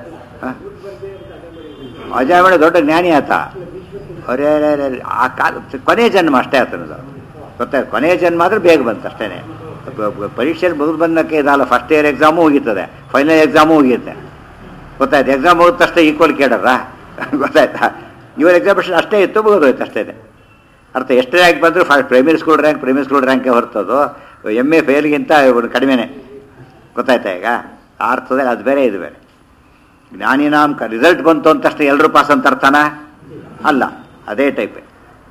ಅಜಾಮಣ ದೊಡ್ಡ ಜ್ಞಾನಿ ಆತ. ಅವರೇ ಆ ಕಾಲ ಕೊನೆಯ ಜನ್ಮ ಅಷ್ಟೇ ಆತನದು. ಗೊತ್ತಾಯ್ತು? ಕೊನೆಯ ಜನ್ಮ ಆದರೆ ಬೇಗ ಬಂತು ಅಷ್ಟೇ. ಪರೀಕ್ಷೆಯಲ್ಲಿ ಮುಗಿದು ಬಂದಕ್ಕೆ ಇದಲ್ಲ, ಫಸ್ಟ್ ಇಯರ್ ಎಕ್ಸಾಮು ಹೋಗಿರ್ತದೆ, ಫೈನಲ್ ಎಕ್ಸಾಮು ಹೋಗಿರುತ್ತೆ. ಗೊತ್ತಾಯ್ತು? ಎಕ್ಸಾಮ್ ಹೋದ ತಕ್ಷಣ ಈಕ್ವಲ್ ಕೇಳಾರ. ಗೊತ್ತಾಯ್ತಾ? ಇವರ ಎಕ್ಸಾಮಿನೇಷನ್ ಅಷ್ಟೇ ಇತ್ತು, ಮುಗಿದೋಯ್ತು ಅಷ್ಟೇ. ಅರ್ಥ ಎಷ್ಟು ರ್ಯಾಂಕ್ ಬಂದರೂ ಪ್ರೈಮರಿ ಸ್ಕೂಲ್ ರ್ಯಾಂಕೇ ಹೊರ್ತದು. ಎಮ್ ಎ ಫೇಲ್ಗಿಂತ ಕಡಿಮೆನೇ. ಗೊತ್ತಾಯ್ತಾ? ಈಗ ಆ ಅರ್ಥದಲ್ಲಿ ಅದು ಬೇರೆ, ಇದು ಬೇರೆ. ಜ್ಞಾನಿನಾಂ ರಿಸಲ್ಟ್ ಬಂತು ಅಂತ ತಕ್ಷಣ ಎಲ್ಲರೂ ಪಾಸ್ ಅಂತ ಅರ್ಥನ ಅಲ್ಲ. ಅದೇ ಟೈಪೇ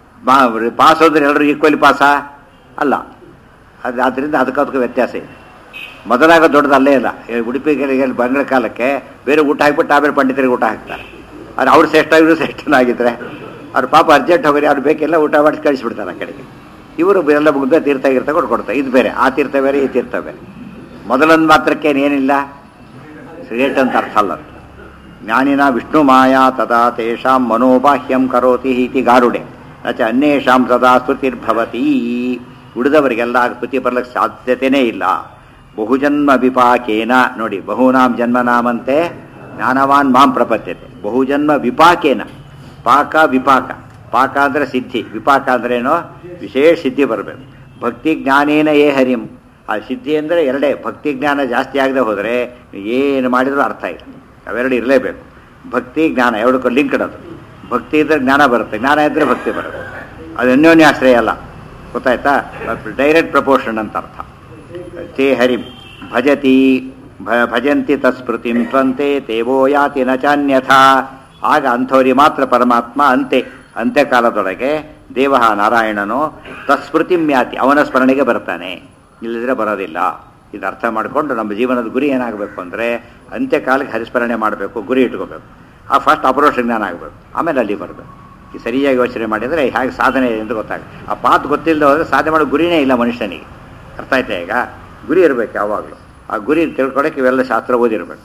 ಪಾಸ್ ಹೋದ್ರೆ ಎಲ್ಲರೂ ಈಕ್ವಲಿ ಪಾಸಾ ಅಲ್ಲ. ಆದ್ದರಿಂದ ಅದಕ್ಕೆ ವ್ಯತ್ಯಾಸ ಇದೆ. ಮೊದಲಾಗ ದೊಡ್ಡದಲ್ಲೇ ಇಲ್ಲ. ಉಡುಪಿಗೆ ಬಂಗಳ ಕಾಲಕ್ಕೆ ಬೇರೆ ಊಟ ಹಾಕ್ಬಿಟ್ಟು ಆಮೇಲೆ ಪಂಡಿತರಿಗೆ ಊಟ ಹಾಕ್ತಾರೆ. ಅದು ಅವ್ರು ಶ್ರೇಷ್ಠ, ಇವರು ಶ್ರೇಷ್ಠನಾಗಿದ್ದರೆ ಅವ್ರು ಪಾಪ ಅರ್ಜೆಂಟ್ ಹೋಗಿ ಅವ್ರು ಬೇಕೆಲ್ಲ ಊಟ ಮಾಡಿ ಕಳಿಸ್ಬಿಡ್ತಾರೆ ಆ ಕಡೆಗೆ. ಇವರು ಎಲ್ಲ ಮುಗ್ದ ತೀರ್ಥ ಕೊಡ್ತಾರೆ. ಇದು ಬೇರೆ, ಆ ತೀರ್ಥ ಬೇರೆ, ಈ ತೀರ್ಥ ಬೇರೆ. ಮೊದಲೊಂದು ಮಾತ್ರಕ್ಕೇನೇನಿಲ್ಲ, ಶ್ರೇಷ್ಠ ಅಂತ ಅರ್ಥ ಅಲ್ಲ. ಜ್ಞಾನಿನ ವಿಷ್ಣು ಮಾಯಾ ತದಾ ತೇಷಾಂ ಮನೋಬಾಹ್ಯಂ ಕರೋತಿ ಇತಿ ಗಾರುಡೆ ನಚ ಅನ್ಯೇಷಾಂ ಸದಾ ಸ್ತುತಿರ್ಭವತಿ. ಉಳಿದವರಿಗೆಲ್ಲ ಸ್ತುತಿ ಬರಲಿಕ್ಕೆ ಸಾಧ್ಯತೆಯೇ ಇಲ್ಲ. ಬಹುಜನ್ಮ ವಿಪಾಕೇನ, ನೋಡಿ, ಬಹೂನಾಂ ಜನ್ಮನಾಮಂತೆ ಜ್ಞಾನವಾನ್ ಮಾಂ ಪ್ರಪದ್ಯತೆ. ಬಹುಜನ್ಮ ವಿಪಾಕೇನ, ಪಾಕ ವಿಪಾಕ. ಪಾಕ ಅಂದರೆ ಸಿದ್ಧಿ, ವಿಪಾಕ ಅಂದ್ರೇನೋ ವಿಶೇಷ ಸಿದ್ಧಿ ಬರಬೇಕು. ಭಕ್ತಿ ಜ್ಞಾನೇನ ಏ ಹರಿಂ. ಆ ಸಿದ್ಧಿ ಅಂದರೆ ಎರಡೇ. ಭಕ್ತಿ ಜ್ಞಾನ ಜಾಸ್ತಿ ಆಗದೆ ಹೋದರೆ ಏನು ಮಾಡಿದರೂ ಅರ್ಥ ಇಲ್ಲ. ಅವೆರಡು ಇರಲೇಬೇಕು. ಭಕ್ತಿ ಜ್ಞಾನ ಎರಡಕ್ಕೂ ಲಿಂಕ್ ಇಡೋದು. ಭಕ್ತಿ ಇದ್ದರೆ ಜ್ಞಾನ ಬರುತ್ತೆ, ಜ್ಞಾನ ಇದ್ದರೆ ಭಕ್ತಿ ಬರುತ್ತೆ. ಅದು ಅನ್ಯೋನ್ಯ ಆಶ್ರಯ ಅಲ್ಲ. ಗೊತ್ತಾಯ್ತಾ? ಡೈರೆಕ್ಟ್ ಪ್ರಪೋರ್ಷನ್ ಅಂತ ಅರ್ಥ. ತೇ ಹರಿಂ ಭಜತಿ ಭಜಂತಿ ತತ್ಸ್ಮೃತಿಂ ತ್ವಂತೆ ತೇವೋ ಯಾತಿ ನ ಚಾನ್ಯಥಾ. ಆಗ ಅಂಥವರಿಗೆ ಮಾತ್ರ ಪರಮಾತ್ಮ ಅಂತ್ಯಕಾಲದೊಳಗೆ ದೇವ ನಾರಾಯಣನು ತತ್ಸ್ಮೃತಿಂ ಯಾತಿ, ಅವನ ಸ್ಮರಣೆಗೆ ಬರ್ತಾನೆ, ಇಲ್ಲದಿದ್ರೆ ಬರೋದಿಲ್ಲ. ಇದು ಅರ್ಥ ಮಾಡಿಕೊಂಡು ನಮ್ಮ ಜೀವನದ ಗುರಿ ಏನಾಗಬೇಕು ಅಂದರೆ ಅಂತ್ಯಕಾಲಕ್ಕೆ ಹರಿಸ್ಮರಣೆ ಮಾಡಬೇಕು, ಗುರಿ ಇಟ್ಕೋಬೇಕು. ಆ ಫಸ್ಟ್ ಅಪರೋಕ್ಷ ಜ್ಞಾನ ಆಗಬೇಕು, ಆಮೇಲೆ ಅಲ್ಲಿ ಬರಬೇಕು. ಈ ಸರಿಯಾಗಿ ಯೋಚನೆ ಮಾಡಿದರೆ ಹೇಗೆ ಸಾಧನೆ ಎಂದು ಗೊತ್ತಾಗುತ್ತೆ. ಆ ಪಾತ್ ಗೊತ್ತಿಲ್ಲದೆ ಹೋದರೆ ಸಾಧನೆ ಮಾಡೋ ಗುರಿನೇ ಇಲ್ಲ ಮನುಷ್ಯನಿಗೆ. ಅರ್ಥ ಆಯ್ತಾ? ಈಗ ಗುರಿ ಇರಬೇಕು ಯಾವಾಗಲೂ. ಆ ಗುರಿ ತಿಳ್ಕೊಳಕ್ಕೆ ಇವೆಲ್ಲ ಶಾಸ್ತ್ರ ಓದಿರಬೇಕು.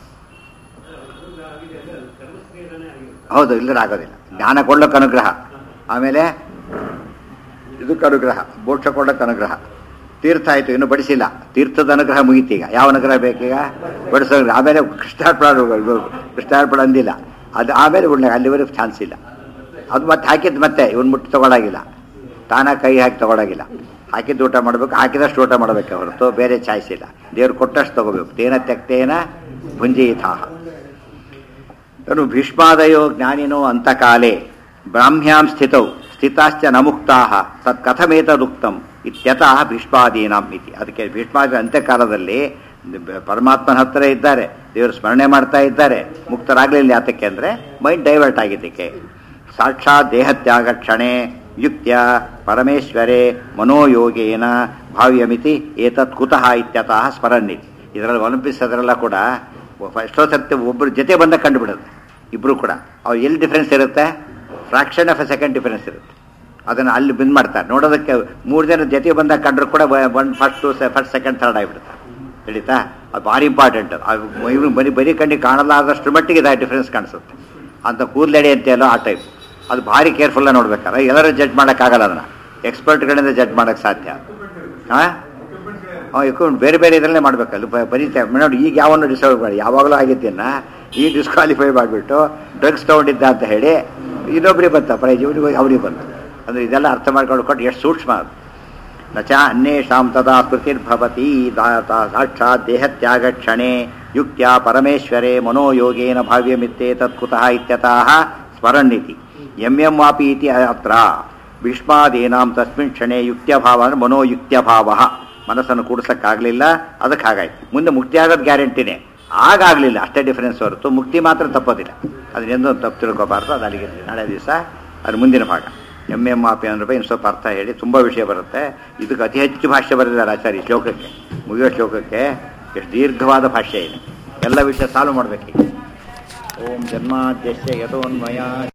ಹೌದು, ಇಲ್ಲದ್ರೆ ಆಗೋದಿಲ್ಲ. ಜ್ಞಾನ ಕೊಡ್ಲಿಕ್ಕೆ ಅನುಗ್ರಹ, ಆಮೇಲೆ ಇದಕ್ಕೆ ಅನುಗ್ರಹ, ಮೋಕ್ಷ ಕೊಡ್ಲಿಕ್ಕೆ ಅನುಗ್ರಹ, ತೀರ್ಥ ಆಯಿತು, ಇನ್ನು ಬಡಿಸಿಲ್ಲ. ತೀರ್ಥದ ಅನುಗ್ರಹ ಮುಗೀತೀಗ. ಯಾವ ಅನುಗ್ರಹ ಬೇಕೀಗ? ಬಡಿಸೋ. ಆಮೇಲೆ ಕೃಷ್ಣಾರ್ಪಣ ಅಂದಿಲ್ಲ, ಅದು ಆಮೇಲೆ ಉಳ್ಳ ಅಲ್ಲಿವರೆಗೂ ಚಾನ್ಸ್ ಇಲ್ಲ. ಅದು ಮತ್ತೆ ಹಾಕಿದ್ದು ಮತ್ತೆ ಇವನು ಮುಟ್ಟಿ ತೊಗೊಳಾಗಿಲ್ಲ, ತಾನ ಕೈ ಹಾಕಿ ತೊಗೊಳಾಗಿಲ್ಲ. ಹಾಕಿದ್ದು ಊಟ ಮಾಡಬೇಕು, ಹಾಕಿದಷ್ಟು ಊಟ ಮಾಡಬೇಕು ಹೊರತು ಬೇರೆ ಚಾಯ್ಸ್ ಇಲ್ಲ. ದೇವ್ರು ಕೊಟ್ಟಷ್ಟು ತಗೋಬೇಕು. ತೇನ ತ್ಯಕ್ತೇನ ಭುಂಜೀತಾಹ. ಅವನು ಭೀಷ್ಮಾದಯೋ ಜ್ಞಾನಿನೋ ಅಂತಕಾಲೇ ಬ್ರಾಹ್ಮ್ಯಾಂ ಸ್ಥಿತೌ ಸ್ಥಿತಾಶ್ಚ ನ ಮುಕ್ತಾಃ ತತ್ ಕಥಮೇತದುಕ್ತಂ ಇತ್ಯತಃ ಭೀಷ್ಮಾದೀನಾಂ ಇತಿ. ಅದಕ್ಕೆ ಭೀಷ್ಮಾದಿ ಅಂತ್ಯಕಾಲದಲ್ಲಿ ಪರಮಾತ್ಮನ ಹತ್ತಿರ ಇದ್ದಾರೆ, ದೇವರು ಸ್ಮರಣೆ ಮಾಡ್ತಾ ಇದ್ದಾರೆ, ಮುಕ್ತರಾಗಲಿಲ್ಲ. ಯಾತಕ್ಕೆ ಅಂದರೆ ಮೈಂಡ್ ಡೈವರ್ಟ್ ಆಗಿದ್ದಕ್ಕೆ. ಸಾಕ್ಷಾತ್ ದೇಹತ್ಯಾಗ ಕ್ಷಣೆ ಯುಕ್ತ್ಯ ಪರಮೇಶ್ವರೇ ಮನೋಯೋಗೇನ ಭಾವ್ಯಮಿತಿ ಏತತ್ ಕುತಃ ಇತ್ಯತಃ ಸ್ಮರನ್ನಿತಿ. ಇದರಲ್ಲಿ ಒಲಿಂಪಿಕ್ಸ್ ಅದರೆಲ್ಲ ಕೂಡ ಎಷ್ಟೋ ಸರ್ತಿ ಒಬ್ಬರು ಜೊತೆ ಬಂದಾಗ ಕಂಡುಬಿಡುತ್ತೆ. ಇಬ್ಬರು ಕೂಡ ಅವ್ರು ಎಲ್ಲಿ ಡಿಫ್ರೆನ್ಸ್ ಇರುತ್ತೆ? Fraction of a second difference ಇರುತ್ತೆ. ಅದನ್ನು ಅಲ್ಲಿ ಬಂದ್ ಮಾಡ್ತಾರೆ. ನೋಡೋದಕ್ಕೆ 3 ಜನ ಜೊತೆ ಬಂದಾಗ ಕಂಡ್ರು ಕೂಡ ಫಸ್ಟ್ ಸೆಕೆಂಡ್ ಥರ್ಡ್ ಆಗಿಬಿಡುತ್ತೆ. ತಿಳಿತಾ? ಅದು ಭಾರಿ ಇಂಪಾರ್ಟೆಂಟ್. ಇವ್ರು ಬರೀ ಕಣ್ಣಿಗೆ ಕಾಣಲಾದಷ್ಟು ಮಟ್ಟಿಗೆ ಇದು ಡಿಫ್ರೆನ್ಸ್ ಕಾಣಿಸುತ್ತೆ. ಅಂತ ಕೂದಲೆಡೆ ಅಂತೆಯಲ್ಲೋ ಆ ಟೈಪ್. ಅದು ಭಾರಿ ಕೇರ್ಫುಲ್ಲಾಗಿ ನೋಡ್ಬೇಕಾದ್ರೆ ಎಲ್ಲರೂ ಜಡ್ಜ್ ಮಾಡೋಕ್ಕಾಗಲ್ಲ. ಅದನ್ನು ಎಕ್ಸ್ಪರ್ಟ್ಗಳಿಂದ ಜಡ್ಜ್ ಮಾಡೋಕ್ಕೆ ಸಾಧ್ಯ. ಬೇರೆ ಬೇರೆ ಇದರಲ್ಲೇ ಮಾಡಬೇಕಲ್ಲ. ಬರೀತೆ ನೋಡಿ, ಈಗ ಯಾವನ್ನು ಡಿಸ್ಕ್ವಾಲಿಫೈ ಮಾಡಿ, ಯಾವಾಗಲೂ ಆಗಿದ್ದನ್ನು ಈಗ ಡಿಸ್ಕ್ವಾಲಿಫೈ ಮಾಡಿಬಿಟ್ಟು ಡ್ರಗ್ಸ್ ತೊಗೊಂಡಿದ್ದ ಅಂತ ಹೇಳಿ ಇನ್ನೊಬ್ಬರಿಗೆ ಬಂತ ಪ್ರೈಜ್, ಇವನಿಗೆ ಅವ್ರಿಗೆ ಬಂತು. ಅಂದರೆ ಇದೆಲ್ಲ ಅರ್ಥ ಮಾಡ್ಕೊಂಡು ಎಷ್ಟು ಸೂಕ್ಷ್ಮ ಅದು. ನಚ ಅನ್ಯೇಷಾಂ ತದಾ ಕೃತಿರ್ಭವತಿ ಸಾಕ್ಷಾತ್ ದೇಹತ್ಯಾಗ ಕ್ಷಣೆ ಯುಕ್ತ್ಯ ಪರಮೇಶ್ವರೇ ಮನೋಯೋಗೇನ ಭಾವ್ಯಮಿತ್ತೇ ತತ್ಕುತಃ ಇತ್ಯತಃ ಸ್ಮರನ್ನಿತಿ. ಎಂ ವಾಪಿ ಇತಿ ಅತ್ರ ಭೀಷ್ಮಾದೀನಾಂ ತಸ್ಮಿನ್ ಕ್ಷಣೆ ಯುಕ್ತ್ಯಭಾವ ಅಂದರೆ ಮನೋಯುಕ್ತ್ಯಭಾವ. ಮನಸ್ಸನ್ನು ಕೂಡಿಸೋಕ್ಕಾಗಲಿಲ್ಲ, ಅದಕ್ಕೆ ಹಾಗಾಯ್ತು. ಮುಂದೆ ಮುಕ್ತಿ ಆಗೋದು ಗ್ಯಾರಂಟಿನೇ, ಆಗಾಗಲಿಲ್ಲ. ಅಷ್ಟೇ ಡಿಫರೆನ್ಸ್ ಹೊರತು ಮುಕ್ತಿ ಮಾತ್ರ ತಪ್ಪೋದಿಲ್ಲ. ಅದನ್ನೆಂದೂ ತಪ್ಪು ತಿಳ್ಕೊಬಾರ್ದು. ಅದು ಅಲ್ಲಿಗೆ ನಾಳೆ ದಿವಸ ಅದು ಮುಂದಿನ ಭಾಗ. ಎಂ ವಾಪಿ ಅಂದ್ರೆ ಇನ್ನು ಸ್ವಲ್ಪ ಅರ್ಥ ಹೇಳಿ ತುಂಬ ವಿಷಯ ಬರುತ್ತೆ. ಇದಕ್ಕೆ ಅತಿ ಹೆಚ್ಚು ಭಾಷ್ಯ ಬರೆದಿದ್ದಾರೆ ಆಚಾರ್ಯ. ಶ್ಲೋಕಕ್ಕೆ ಮುಗಿಯೋ ಶ್ಲೋಕಕ್ಕೆ ಎಷ್ಟು ದೀರ್ಘವಾದ ಭಾಷ್ಯ ಇದೆ. ಎಲ್ಲ ವಿಷಯ ಸಾಲ್ವ್ ಮಾಡಬೇಕೀಗ. ಓಂ ಜನ್ಮಾದ್ಯಸ್ಯ ಯತೋನ್ಮಯ